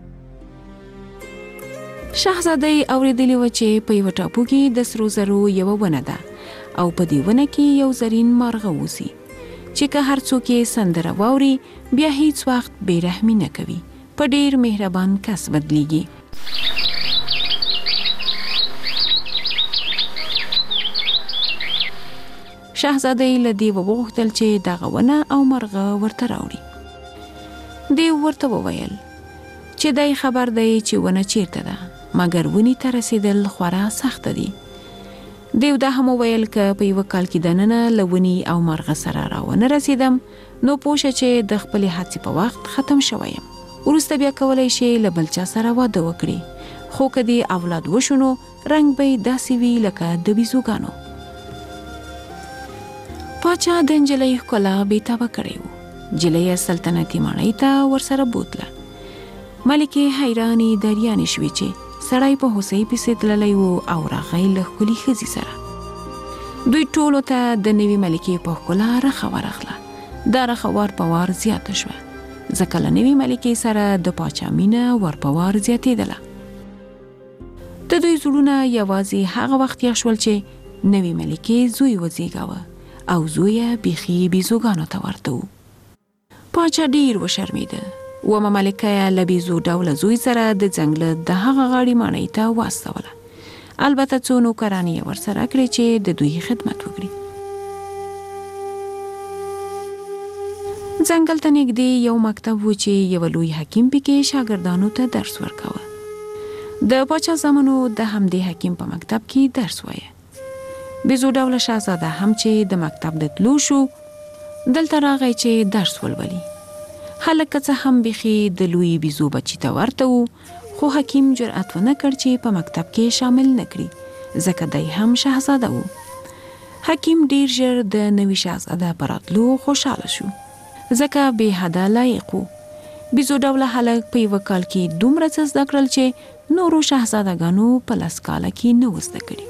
شهزادۍ اورېدلې وه چې په یوه ټاپو کې د سرو زرو یوه ونه ده او په دې ونه کې یو زرین مارغه اوسي چې که هر څوک یې سندره واوري بیا هیڅ وخت بې رحمي نه کوي، په ډېر مهربان کس بدلیږي. شهزادۍ له دیوه وغوښتل چې دغه ونه او مرغه ورته راوړي. دیو ورته وویل چې دی خبر دی چې ونه چیرته ده، مګر ونې ته رسېدل خورا سخته دي. دیو دا هم وویل که په یوه کال کې دننه له ونې او مرغه سره راونه رسېدم، نو پوه شه چې د خپلې هڅې په وخت ختم شوی یم. وروسته بیا کولی شي له بل چا سره واده وکړي، خو که دې اولاد وشو نو رنګ به یې داسې وي لکه د بیزوګانو. پاچا د نجلۍ ښکلا بېتابه کړی و. نجلۍ سلطنتي ماڼۍ ته ورسره بوتله. ملکې حیرانې دریانې شوې چې سړی په هوسۍ پسې تللی و او راغی له ښکلي ښځې سره. دوی ټولو ته د نوې ملکې په ښکلا رخه ورغله. دا رخه وار په وار زیاته شوه، ځکه له نوې ملکې سره د پاچا مینه ور په وار زیاتېدله. د دوی زړونه یوازې هغه وخت یخ شول چې نوې ملکې زوی وزېږاوه او زوی یې بیخي بیزوګانو ته ورته و. پاچا ډېر وشرمېده. ومه ملکه یې له بیزو ډوله زوی سره د ځنګله د هغه غاړې ماڼۍ ته واستوله. البته څو نوکرانې یې ورسره کړې چې د دوی خدمت وکړي. ځنګل ته نږدې یو مکتب و چې یوه لوی حکیم پکې شاګردانو ته درس ورکوه. د پاچا زامنو د همدې حکیم په مکتب کې درس وایه. بیزو ډوله شهزاده هم چې د مکتب د تلو شو، دلته راغی چې درس ولولي. هلک که څه هم بیخي د لوی بیزو بچي ته ورته و، خو حکیم جرأت ونه کړ چې په مکتب کې شامل نه کړي، ځکه دی هم شهزاده و. حکیم ډیر ژر د نوي شهزاده په راتلو خوشحاله شو، ځکه بې حده لایق و. بیزو ډوله هلک په یوه کال کې دومره څه زده کړل چې نورو شهزادګانو په 10 کاله کې نه و زده کړي.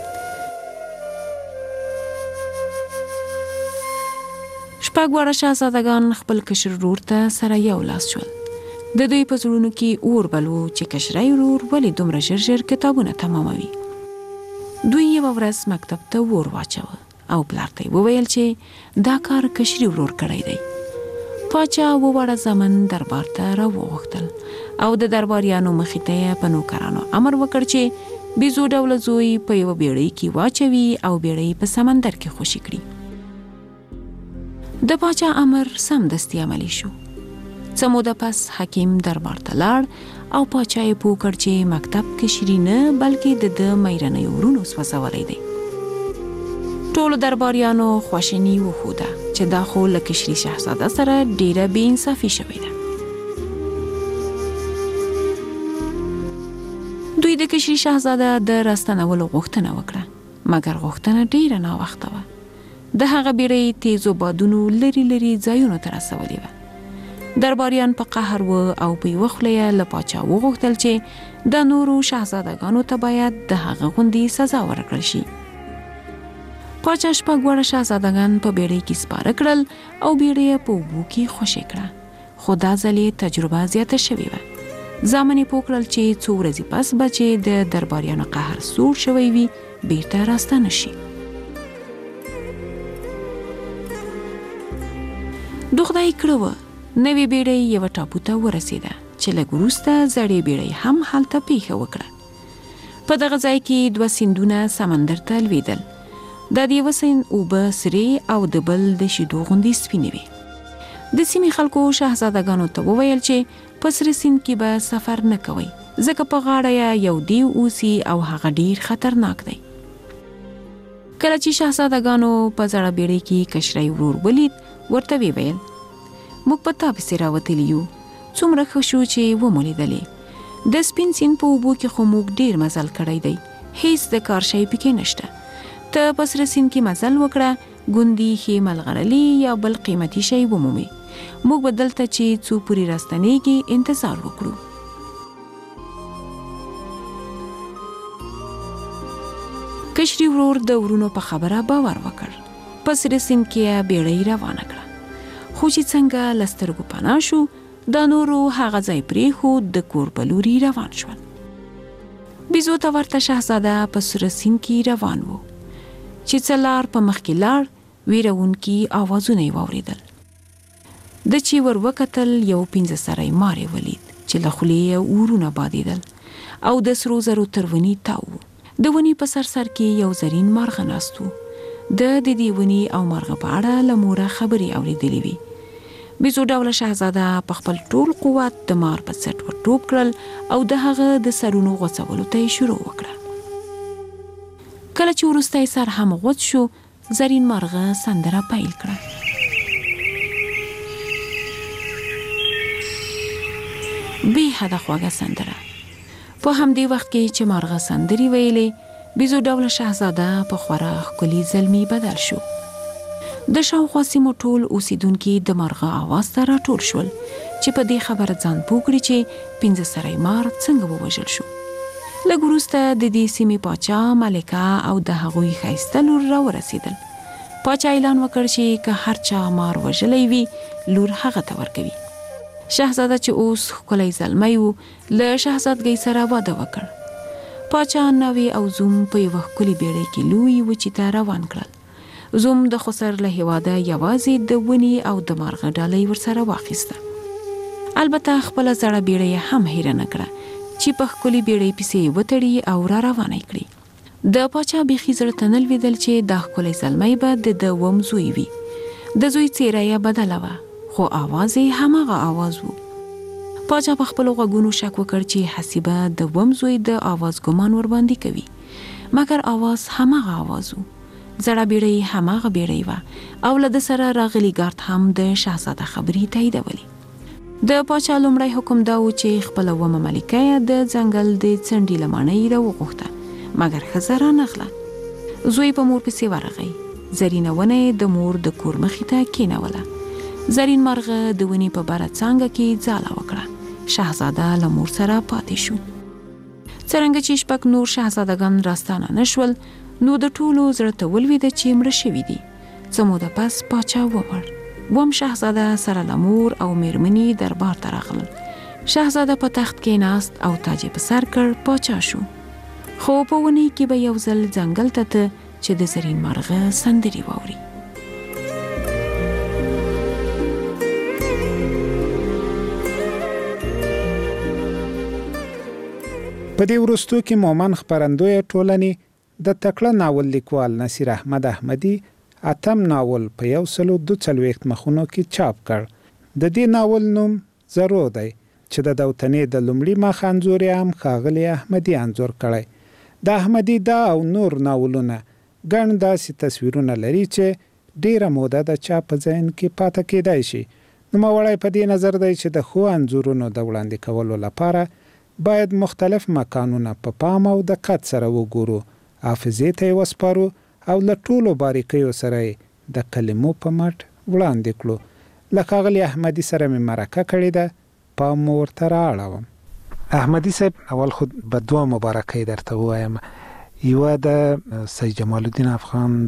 شپږ واړه شهزادګان خپل کشر ورور ته سره یو لاس شول. د دوی په زړونو کې اور بل و چې کشرای ورور ولې دومره ژر ژر کتابونه تماموي. دوی یوه ورځ مکتب ته اور واچوه او پلار ته وویل چې دا کار کشري ورور کړی دی. پاچا وواړه زامن دربار ته راوغوښتل او د درباریانو مخې ته په نوکرانو امر وکړ چې بیزو ډول زوی په یو بیړۍ کې واچوي او بیړۍ په سمندر کې خوشي کړي. د پاچا امر سمدستي عملی شو. څه موده پس حکیم دربار ته لاړ او پاچا یې پوه کړ چې مکتب کې شیرینه بلکې د مېرنیو ورونو سوځولی دی. ټولو درباریانو خواشیني وښوده چې دا خو له کشري شهزاده سره ډیره بې انصافي شوې ده. دوی د کشري شهزاده د راستنولو غوښتنه وکړه، مګر غوښتنه ډیره ناوخته وه. د هغه بیړۍ تیزو بادونو لري لري ځایونو ته رسولې وه. درباریان په قهر و او په یوه خوله یې له پاچا وغوښتل چې د نورو شهزادګانو ته باید د هغه غوندې سزا ورکړل شي. پاچا 6 واړه شهزادګان په بیړۍ کې سپاره کړل او بیړۍ یې په اوبو کې خوشې کړه، خو دا ځل یې تجربه زیاته شوې وه. زامن یې پوه کړل چې څو ورځې پس به چې د درباریانو قهر سوړ شوی وي بیرته راستانه شي. د خدای کړه وه نوې بیړۍ یوه ټاپو ته ورسېده چې لږ وروسته زړې بیړۍ هم هلته پیښه وکړه. په دغه ځای کې 2 سیندونه سمندر ته لوېدل. د یوه سیند اوبه سرې او د بل د شیدو غوندې سپینې وې. د سیمې خلکو شهزادګانو ته وویل چې په سره سیند کې به سفر نه کوئ، ځکه په غاړه یو دیو اوسي او هغه ډیر خطرناک دی. کله چې شهزادګانو په زړه بیړۍ کې کشري ورور ولید، ورته ویل موږ په تا پسې راوتلي یو، څومره ښه شو چې ومو لیدلې. د سپین سیند په اوبو کې خو موږ ډیر مزل کړی دی، هیڅ د کار شی پکې نشته. ته په سره سیند کې مزل وکړه، ګوندې ښې ملغلرې یا بل قیمتي شی ومومې. موږ به دلته چې څو پورې راستنېږي انتظار وکړو. کشري ورور د ورونو په خبره باور وکړ. په سره سیند کې بیړۍ روانه کړه، خو چې څنګه له سترګو پناه شو، دا نورو هغه ځای پرېښود، د کور په لوري روان شول. بیزو ته ورته شهزاده په سره سیند کې روان و چې څه لار په مخکې لاړ، ویرونکي آوازونه یې واورېدل. د چې ور وکتل یو 15 سری مار یې ولید چې له خولې یې اورونه بادېدل او د سرو زرو تروني تاو. د ونې په سر کې یو زرین مارغه ناست و. د دې ونې او مارغه په اړه له موره خبرې اورېدلې وې. بیزو ډوله شهزاده په خپل ټول قوت د مار په سټ ور ټوپ کړل او د هغه د سرونو غوڅولو ته یې شروع وکړه. کله چې وروستی سر هم غوڅ شو، زرین مارغه سندره پیل کړه. بې حده خوږه سندره. په همدې وخت کې چې مارغه سندرې ویلې، بیزو ډوله شهزاده په خورا ښکلي زلمي بدل شو. د شاوخوا سیمو ټول اوسیدونکي د مارغه آواز ته راټول شول چې په دې خبره ځان پوه کړي چې 15 سری مار څنګه ووژل شو. لږ وروسته د دې سیمې پاچا، ملکه او د هغوی ښایسته لور راورسېدل. پاچا اعلان وکړ چې که هر چا مار وژلی وي، لور هغه ته ورکوي. شهزاده چې اوس ښکلی زلمی و، له شهزادګۍ سره واده وکړ. پاچا ناوې او زوم په یوه ښکلي بیړۍ کې لوی وچې ته روان کړل. زوم د خسر له هېواده یوازې د ونې او د مارغه ډالۍ ورسره واخیسته. البته خپله زړه بیړۍ هم هیره نه کړه چې په ښکلي بیړۍ پسې وتړي او را روانه کړي. د پاچا بیخي زړه ته نه لوېدل چې دا ښکلی زلمی به د ده وم زوی وي. د زوی څېره یې بدله وه، خو آواز یې هماغه آواز و. پاچا په خپلو غوږونو شک وکړ چې حسیبه د وم زوی د آواز ګمان ورباندې کوي، مګر آواز هماغه آواز و. زړه بیړۍ هماغه بیړۍ وه او له ده سره راغلی ګارد هم د شهزاده خبرې تاییدولې. د پاچا لومړی حکم دا و چې خپله ومه ملکه یې د ځنګل د څنډې له ماڼۍ راوغوښته، مګر ښځه رانغله. زوی په مور پسې ورغی. زرینه ونه یې د مور د کور مخې ته کېنوله. زرین مرغه د ونې په بره څانګه کې ځاله وکړه. شهزاده له مور سره پاتې شو. څرنګه چې 6 نور شهزادګان راستانه نه شول، نو د ټولو زړه ته ولوېده چې مړه شوي دي. څه موده پس پاچا ومړ. وم شهزاده سره له مور او میرمنې دربار ته راغلل. شهزاده په تخت کې ناست او تاج یې په سر کړ، پاچا شو. خو په ونې کې به یو ځل ځنګل ته چې د زرین مرغه سندرې واوري. په دې وروستو کې مومن خپرندوی ټولنې د تکړه ناول لیکوال نصیر احمد احمدي اتم ناول په 142 مخونو کې چاپ کړ. د دې ناول نوم زرو دی چې د دوتنې د لومړي مخ انځور هم ښاغلی احمدي انځور کړی. د احمدي دا او نور ناولونه ګڼ داسې تصویرونه لري چې ډیره موده د چا په ذهن کې پاتې کېدای شي. نوموړی په دې نظر دی چې د ښو انځورونو د وړاندې کولو لپاره باید مختلف مکانونه په پام او دقت سره وګورو، حافظې ته یې وسپارو او له ټولو باریکیو سره یې د کلمو په مټ وړاندې کړو. له ښاغلي احمدي سره مې مرکه کړې ده، پام مو ورته رااړوم. احمدي صاحب، اول خو به دوه مبارکۍ درته ووایم. یوه د سید جمال الدین افغان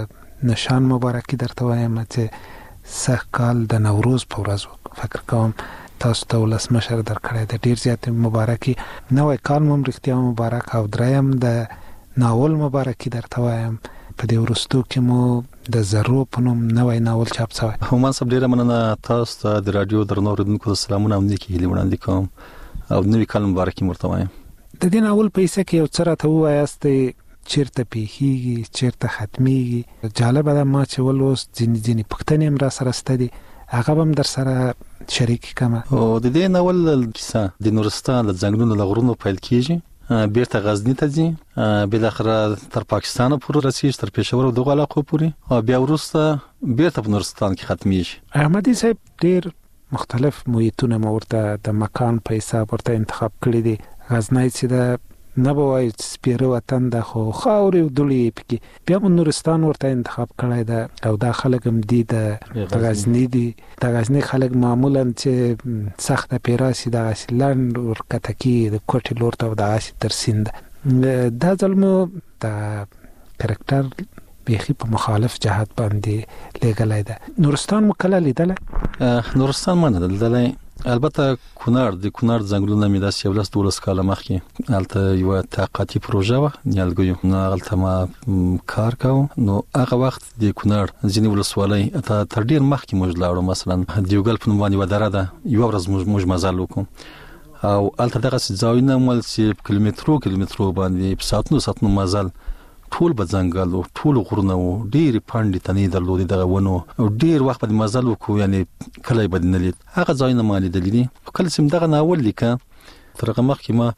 د نشان مبارکي درته وایم چې سږ کال د نوروز په ورځ فکر کوم تاسو ته ولسمشر درکړی د ډیر زیات مبارکي. نوی کال مو رښتیا مبارک. او دریم د ناول مبارکي درته وایم. په دې وروستو کې مو د زرو په نوم نوی ناول چاپ شوی. همون صاحب ډیره مننه تاسو ته د رادیو درنو اوریدونکو سلامونه او نیکی هیلې وړاندې کوم او نوی کال مبارکي مرته وایم. د دې ناول په حصه کې یو څه راته ووایاست چیرته پیښیږي، چیرته ختمیږي. جالبه ده ما چې ولوست ځینې پوښتنې هم را سره سته دي، هغه هم در سره شریک کړم. او د دې ناول کیسه د نورستان د ځنګلونو له غرونو پیل کیږي، بیرته غزنی ته ځي، بالاخره تر پاکستان پورې رسیږي، تر پېښور او دغه علاقو پورې، او بیا وروسته بیرته په نورستان کې ختمیږي. احمدي صاحب ډیر مختلف محیطونه مو ورته د مکان په حساب ورته انتخاب کړی دي. غزنی چې د نه به وایو چې سپیره وطن ده، خو خاورې او دوړې یې پکې. بیا مو نورستان ورته انتخاب کړی ده او دا خلک هم دي د غزني دي. د غزني خلک معمولا چې سخته پیراسي دغسې لنډ ورکته کېږي د کوټې لور ته او دغسې تر سیند. دا ځل مو د کرکټر بیخي په مخالف جهت باندې لېږلی ده. نورستان مو کله لیدلی؟ نورستان ما نه لیدلی، البته کونړ ځنګلونه مې داسې 11-12 کاله مخکې هلته یوه تحقیقاتي پروژه وه نیالګیو، نو هلته ما کار کوم. نو هغه وخت د کونړ ځینې ولسوالۍ تر ډېر مخکې موږ لاړو. مثلا د یوګل په نوم باندې یوه دره ده، یوه ورځ موږ مزل وکړو او هلته دغسې ځایونه مول چې په کیلومترو باندې په ساعتونو مزل، ټول به ځنګل و، ټول غرونه و، ډېرې پنډې تنې درلودې دغه ونو، او ډېر وخت به مزل وکړو، یعنې کلی به نه لید. هغه ځایونه ما لیدلي دي. کله چې دغه ناول لیکه تر هغه مخکې ما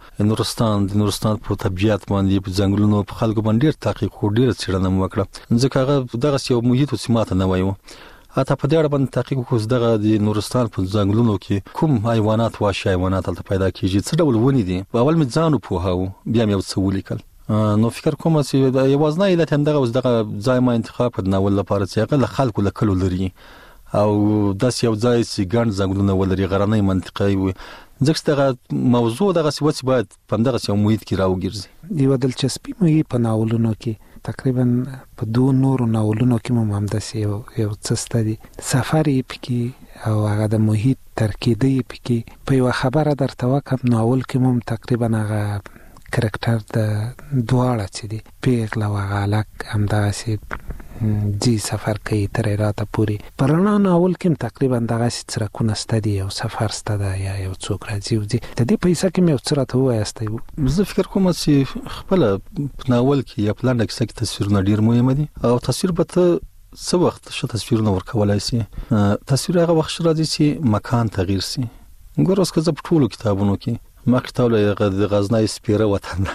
د نورستان په طبیعت باندې، په ځنګلونو، په خلکو باندې ډېر تحقیق وکړ، ډېره څېړنه مو وکړه، ځکه هغه دغسې یو محیط و چې ما ته نوی و. حتی په دې اړه باندې تحقیق وکړو چې دغه د نورستان په ځنګلونو کې کوم حیوانات، وحشي حیوانات هلته پیدا کېږي، څه ډول ونې دي. اول مې ځان وپوهاوه، بیا مې یو څه ولیکل. نو فکر کوم چې یوازنی علت هم دغه اوس دغه ځای ما انتخاب کړ د ناول لپاره چې هغه له خلکو له کلو لري او داسې یو ځای چې ګڼ ځنګلونه ولري، غرنۍ منطقه وي، ځکه چې دغه موضوع دغسې وه چې باید په همدغسې یو محیط کې راوګرځي. یوه دلچسپي مو په ناولونو کې، تقریبا په 2 نورو ناولونو کې مو همداسې یو څه سته دي. سفر یې پکې او هغه د محیط ترکیده یې پکې. په یوه خبره درته وکړم، ناول کې مو تقریبا هغه کرکټر د دواړه چې دي، پیغله او هغه هلک همدغسې ځي سفر کوي تر هراته پورې. په رڼا ناول کې هم تقریبا دغسې څرکونه سته دي، یو سفر سته ده یا یو څوک راځي وځي. د دې په حصه کې مې یو څه راته ووایستی. زه فکر کوم چې خپله په ناول کې یا په لنډه کیسه کې تصویرونه ډېر مهمه دي، او تصویر به ته څه وخت ښه تصویرونه ورکولی سي. تصویر هغه وخت راځي چې مکان تغییر سي. ګوره اوس که زه په ټولو کتابونو کې ما کتاب له د غزنی سپیره وطن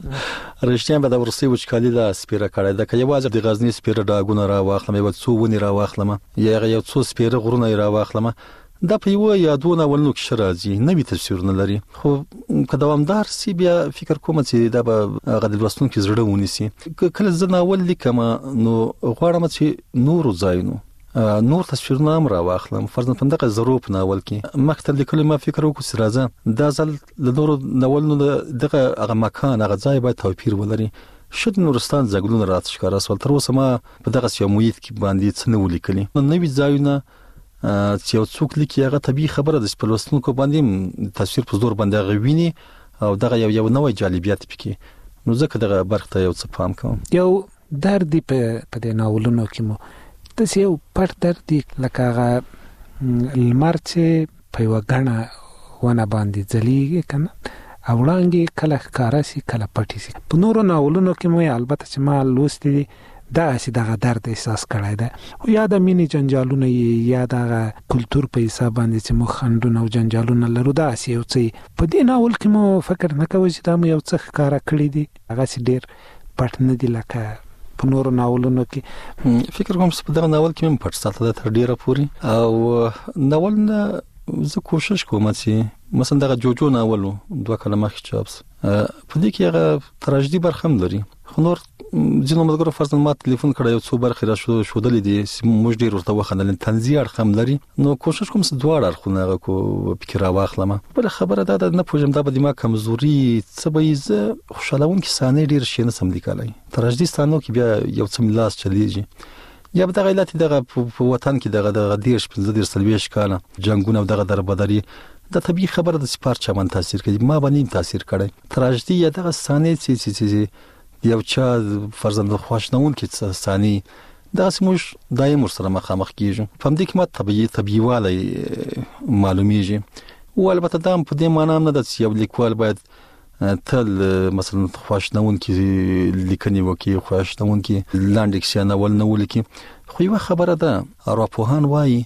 رښتیا به د ورسې وچکالي له سپیره کړی ده. که یوازې د غزنی سپیره ډاګونه را واخلم، یو څو ونې را واخلم، یا یو څو سپیره غرونه را واخلم، دا په یوه یا 2 ناولونو کې ښه راځي، نوي تصویرونه لري. خو که دوامدار سي بیا فکر کوم چې دا به هغه د لوستونکي زړه ونیسي. کله زه ناول لیکم نو غواړم چې نورو ځایونو نور تصویرونه هم را واخلم. فرضاً په دغه زرو په ناول کې مخکې لیکلو ما فکر وکړو چې راځه دا ځل له نورو ناولونو دغه هغه مکان، هغه ځای باید توپیر ولري. شد نورستان ځنګلونه راته ښکاره سول. تر اوسه ما په دغسې یو محیط کې باندې څه نه وو لیکلي. نوي ځایونه چې یو څوک لیکي هغه طبیعي خبره ده چې په لوستونکو باندې تصویر په زور باندې هغه ویني او دغه یو نوی جالبیت پکې. نو ځکه دغه برخه ته یو څه پام کوم. یو درد په دې ناولونو کې مو داسې یو پټ درد دی، لکه هغه لمر چې په یوه ګڼه ونه باندې ځلیږي که نه، او وړاندې کله ښکاره سي کله پټي سي. په نورو ناولونو کې مې البته چې ما لوستي دي دا چې دغه درد احساس کړی ده، او یا د مینې جنجالونه یا دغه کلتور په حساب باندې چې موږ خنډونه او جنجالونه لرو، دا چې یو څه په دې ناول کې مو فکر نه کوي چې دا مو یو څه ښکاره کړي دي، هغه چې ډېر پټ نه دي لکه په نورو ناولونو کې. فکر کوم چې په دغه ناول کې مې پټ ساتل تر ډیره پوري، او ناول نه زه کوشش کوم چې مثلا دغه جوجو ناول 2 کاله مخکې چاپ په دې کې هغه تراژیدي برخه هم لري، خو نور ځینو ملګرو فرضاً ما ټلیفون کړی یو څو برخې را ښودلې دي چې موږ ډېر ورته وخندل، طنزي اړخ هم لري، نو کوشش کوم چې دواړه اړخونه هغه کو فکر راواخلم. بل خبره دا ده نه پوهېږم دا به دماغ کمزوري څه به یې، زه خوشحالونکې صحنې ډېر ښې نشم لیکلی، تراژیدي صحنو کې بیا یو څه مې لاس چلیږي، یا به دغه علت دغه په وطن کې دغه 15-40 کاله جنګونه او دغه دربدري د طبيعي خبره د سپار چمن تاثیر کوي، ما باندې تاثیر کړی. تراژیدي یا دغه صحنې چې یو چا فرضاً خوښنون کې صحنې دا سموږ دایم سره مخامخ کیږي، په دې کې ما طبيعي والی معلومیږي، او البته دا په دې معنی نه ده چې یو لیکوال باید تل مثلا خوښنون کې لیکنې وکړي، خوښنون کې لاندې کیسه ناول نه ولیکي، خو یو خبره ده ارواپوهان وایي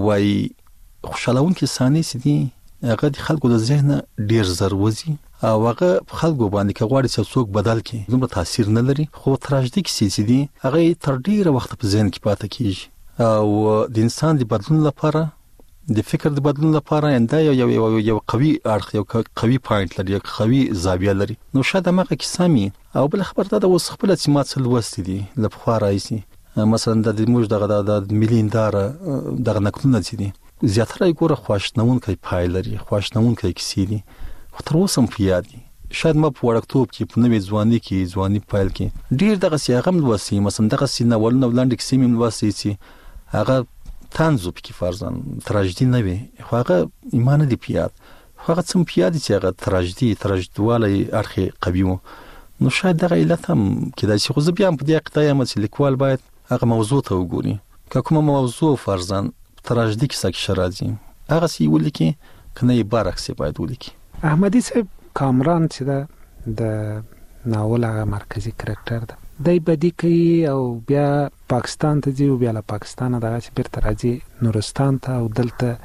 خوشالون کې صحنې سدي هغه د خلکو د ذهن ډیر زر وځي او هغه خلکو باندې کې غواړي چې څوک بدل کړي دومره تاثیر نه لري، خو تراژیدي کې دي هغه تر ډیره وخت په ذهن کې پاتې کیږي، او د انسان د بدلون لپاره د فکر د بدلون لپاره انده یو قوي اړخ، یو قوي پوینټ لري، یو قوي زاویه لري. نو شاید هغه کیسه می او بل خبر دا اوس خپل چې ما څل وستې دي لپاره راځي، مثلا د موږ د مليندار دغه نقلونه دي زیاتره ګوره خوښنون کوي پایلري، خوښنون کوي کیسې دي، خو تر اوسه هم یاد دي. شاید ما په وړکتوب کې په نوې ځواني پایل کې ډیر دغه سیاغم لوسي، مثلا دغه سیناول نو لاندې کیسې مې لوسي چې هغه تنزو پکې فرضاً تراژیدي نه وي، خو هغه ایمان دي پیاد، خو هغه څم پیاد چې هغه تراژیدواله اړخ قوي وو. نو شاید دغه علت هم کېدای شي، خو زه بیا هم په دې عقیده یم چې لیکوال باید هغه موضوع ته وګوري، که کومه موضوع فرضاً تراژیدي کیسه کې شرازي هغه سی ولیکي کنه یې برعکس باید ولیکي. احمدي صاحب کامران چې د ناول هغه مرکزی کرکټر ده، دای بدی کوي او بیا پاکستان ته ځي او بیا له پاکستان دغه چې بیرته راځي نورستان ته او دلته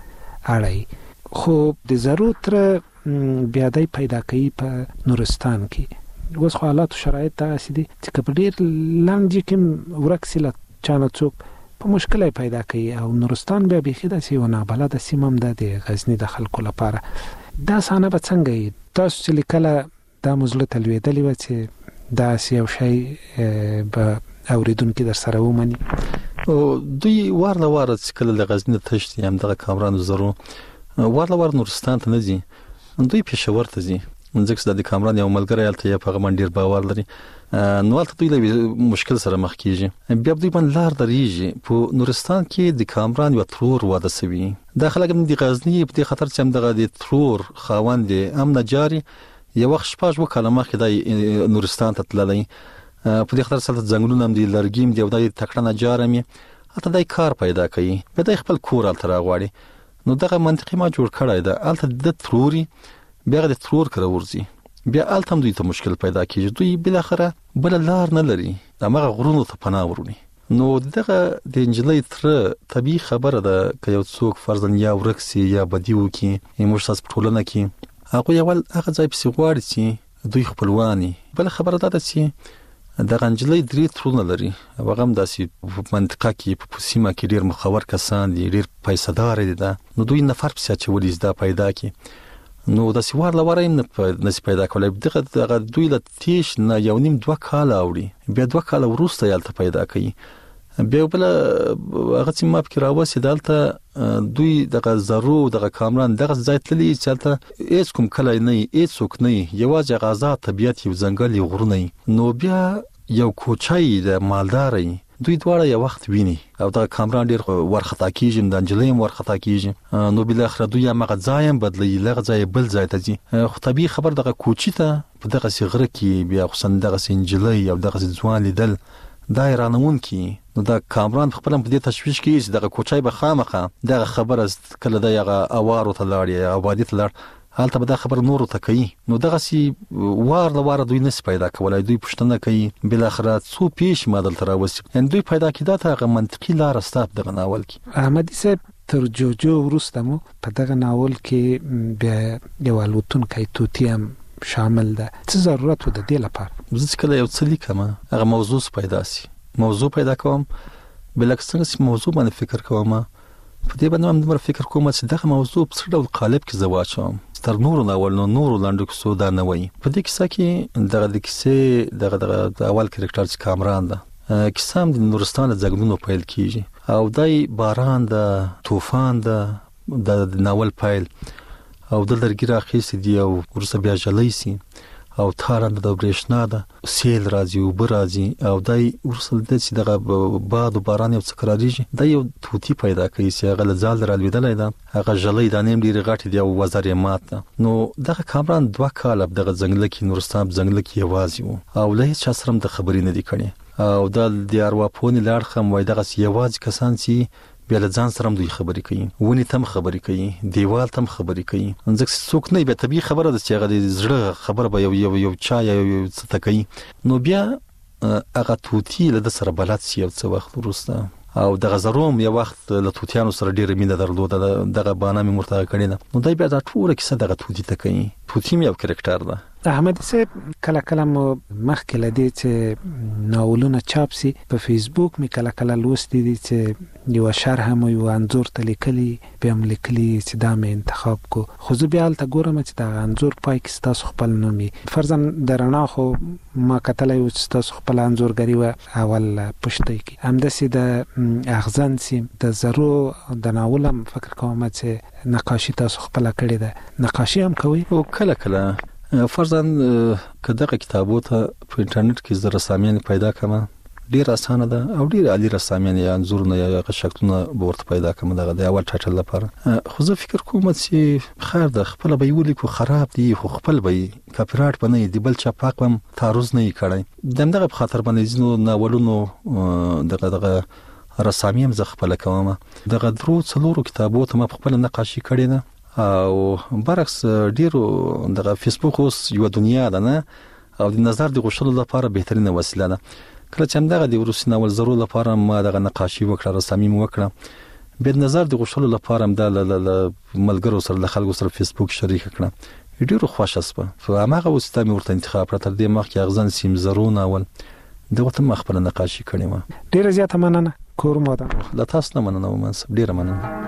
اړای، خو د ضرورت بیا دای پیدا کوي په نورستان کې. اوس حالات او شرایط داسې دي چې کله ډیر لنډ کې ورکسله چانه څوک په مشکل پیدا کوي، او نورستان بیا بيخي د سیونه بلد سیمم د غزنی د خلکو لپاره دا سانه به څنګه تاسو چې لیکله دا مزله تلویدلې و چې دا یو شی به اوریدونکو در سره ومني، او دوی وارله واره چې کله د غزنی تشتي هم د کامران زرو وارله واره نورستان ته نه ځي، دوی پېښور ته ځي، ځکه د کامران یو ملګری الته په غمن ډیر باور لري، نو البته دوی له مشکل سره مخ کیږي، بیا دوی باندې لار درېږي. په نورستان کې د کامران یو ترور واده سوي، د خلک د غزنی په خطر چې هم دغه د ترور خاوند امن جاری یو وخت شپږ وکاله مخکې د نورستان ته تللی، په دې خطر سره ځنګلونه هم دي، لرګیم دی او د تکړه نجار مې اته دای کار پیدا کوي، به د خپل کور الته راغواړي. نو دغه منطقي ما جوړ کړی ده، الته د تروري بیا د ترور کړه ورځي، بیا الته هم دوی ته مشکل پیدا کیږي، دوی بل اخره بل لار نه لري، دغه غرونو ته پناه ورونی. نو دغه د انجلۍ تر طبيعي خبره ده که یو څوک فرضاً یا ورکسي یا بدیو کې موږ تاسو په ټولنه کې هغه یو هغه ځای په غواړي چې دوی خپلواني. بل خبره ده چې د انجلۍ درې ترونه لري، هغه هم داسې په منطقه کې په سیمه کې ډیر مخور کسان دي، ډیر پیسې دي، ده نو دوی نفر په سیاچ ولې زده پیدا کی، نو د سوار لواره نه پیدا کولای، دغه دوی له تیش نه یو نیم 2 کال اوړي، بیا 2 کال وروسته یالته پیدا کوي، بیا بل هغه چې ما فکر راوسی دلته دوی دغه زرو دغه کامران دغه ځای تللی چې دلته هیڅ کوم کلی نه هیڅ څوک نه، یوازې غزا طبیعت یو ځنګل یو غرونه، نو بیا یو کوچای د مالداري دوی دواړه یو وخت ویني او دا کامران ډیر ورخطا کیږي، د انجلیم ورخطا کیږي، نو بل اخر دوی هغه ځای بدلی لغه ځای بل ځای ته ځي، خو طبيعي خبر دغه کوچی ته په دغه صغره کې بیا خصن دغه انجلی او دغه ځوان لیدل دا رانمون کی، نو دا کامران خپل په دې تشویش کې چې دغه کوچای به خامخه دغه خبره کله دغه اوارو ته لاړ یا آبادی ته لاړ حالت به دا خبر نور ته کوي. نو دغه سی وار دوی نس پیدا کولای، دوی پښتنه کوي بل اخرات سو پیش مدل تر اوس ان دوی پیدا کیدا ته منطقي لار استاب دغه ناول کې. احمدي صاحب تر جوجو وروسته مو په دغه ناول کې بیا یو الوتونکی توتی هم شامل ده. څه ضرورت و د دې لپاره؟ زه کله یو څه لیکم هغه موضوع پیدا سي، موضوع پیدا کوم بلکې څنګه موضوع باندې فکر کوم، په دې باندې هم فکر کوم چې دغه موضوع په څه ډول قالب کې زواچوم تر نورو ناولونو نورو لاندو کیسو دا نه وایي. په دې کیسه کې دغه د کیسې دغه اول کریکټر چې کامران ده، کیسه هم د نورستان د ځنګلونو پیل کیږي او دای باران ده، طوفان ده، د ناول پیل او د لرګي راخیستې دي او ورسره بیا جلۍ سي او تارند د برېښنا ده، سیل راځي او برازي او دای ورسره د چې دغه باد او باران یو څه کراریږي، دا یو توتی پیدا کوي چې هغه لزال درالویدلای ده، هغه جلۍ د نیم ډیره غټي دی او وزر مات ده. نو دغه کامران 2 کال دغه ځنګل کې نورستان ځنګل کې یوازې وو او له هیڅ سره د خبرې نه دی کړي او د ارواپونې لار خم وای دغه یوازې کسان چې بیا له ځان سره دوی خبرې کوي، ونی تم خبرې کوي، دیوال تم خبرې کوي، ځکه څوک نه به طبيعي خبره ده چې هغه د زړه خبره به یو چا یو څه تکي. نو بیا هغه توتی له سره بلد سی یو څه وخت وروسته او دغه زروم یو وخت له توتیانو سره ډیره مینه درلوده، دغه بانه مې مرتضی کړی نه. نو دای بیا دا ټول کیسه دغه توتی تکي، توتی یو کریکټر ده. احمدي صاحب کله مو مخکې لدی چې ناولونه چاپ سي په فیسبوک می کله لوستي دي چې یو شرح هم یو انځور تلیکلی به هم لیکلی چې دا مې انتخاب کو، خو زه بیا الته ګورم چې دا انځور پای کې تاسو خپل نومي فرضاً درنا خو ما کتلای و چې تاسو خپل انځورګری و اول پښتۍ کې همداسې د اغزن سیم د زرو د ناولم فکر کوم چې نقاشي تاسو خپل کړی ده، نقاشي هم کوي او کله فرضاً که دغه کتابو ته په انټرنیټ کې زره رسامیان پیدا کړم ډیر اسانه ده او ډیر عالی رسامیان یا انځورونه یا شکلونه ورته پیدا کړم دغه د اول ټایټل لپاره. خو زه فکر کوم چې خیر د خپل به یو لیکو خراب دی خو خپل به کاپی رایټ باندې دی بل چا پاکم تعرض نه کړی دغه په خاطر باندې زنو ناولونو دغه رسامیم ز خپل کوم دغه درو څلورو کتابو ته په خپل نقاشي کړی نه او برعکس ډیرو دغه فیسبوک اوس یو دنیا ده نه او د نظر د غوښتلو لپاره بهترینه وسیله ده. کله چې دغه د روسي ناول ضرور لپاره ما دغه نقاشي وکړه رسامیم وکړه به نظر د غوښتلو لپاره هم د ملګرو سره د خلکو سره فیسبوک شریک کړه ډیرو خوښه سپه فهمغه وسیله ورته انتخاب کړ تر دې مخکې اغزن سیم زرو ناول دغه ته خپل نقاشي کړې ما ډیره زیاته مننه کورم ده لا تاسو نه مننه منصب ډیره مننه.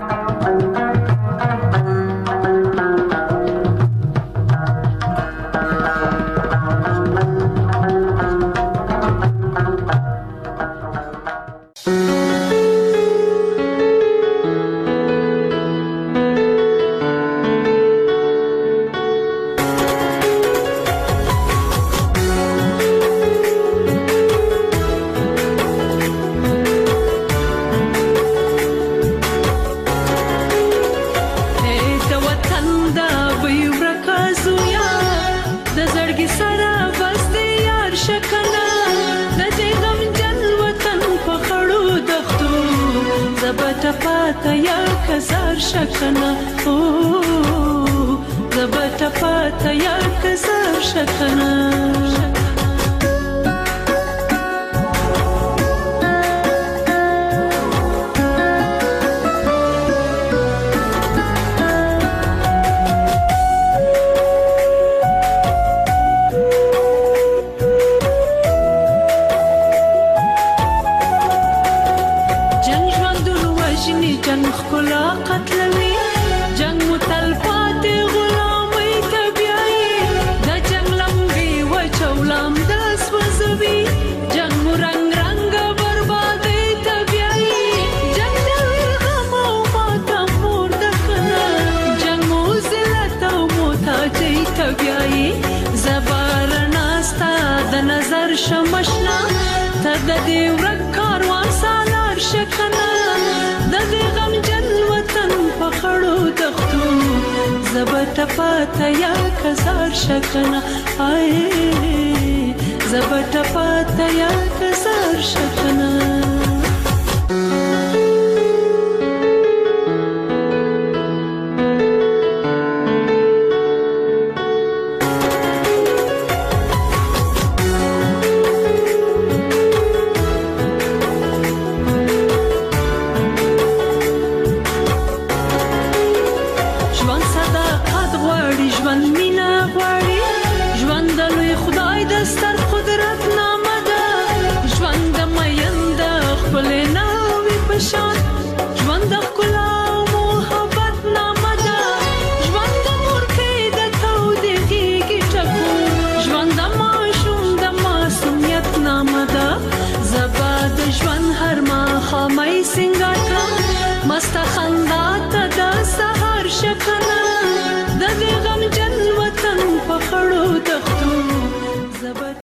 ماستخ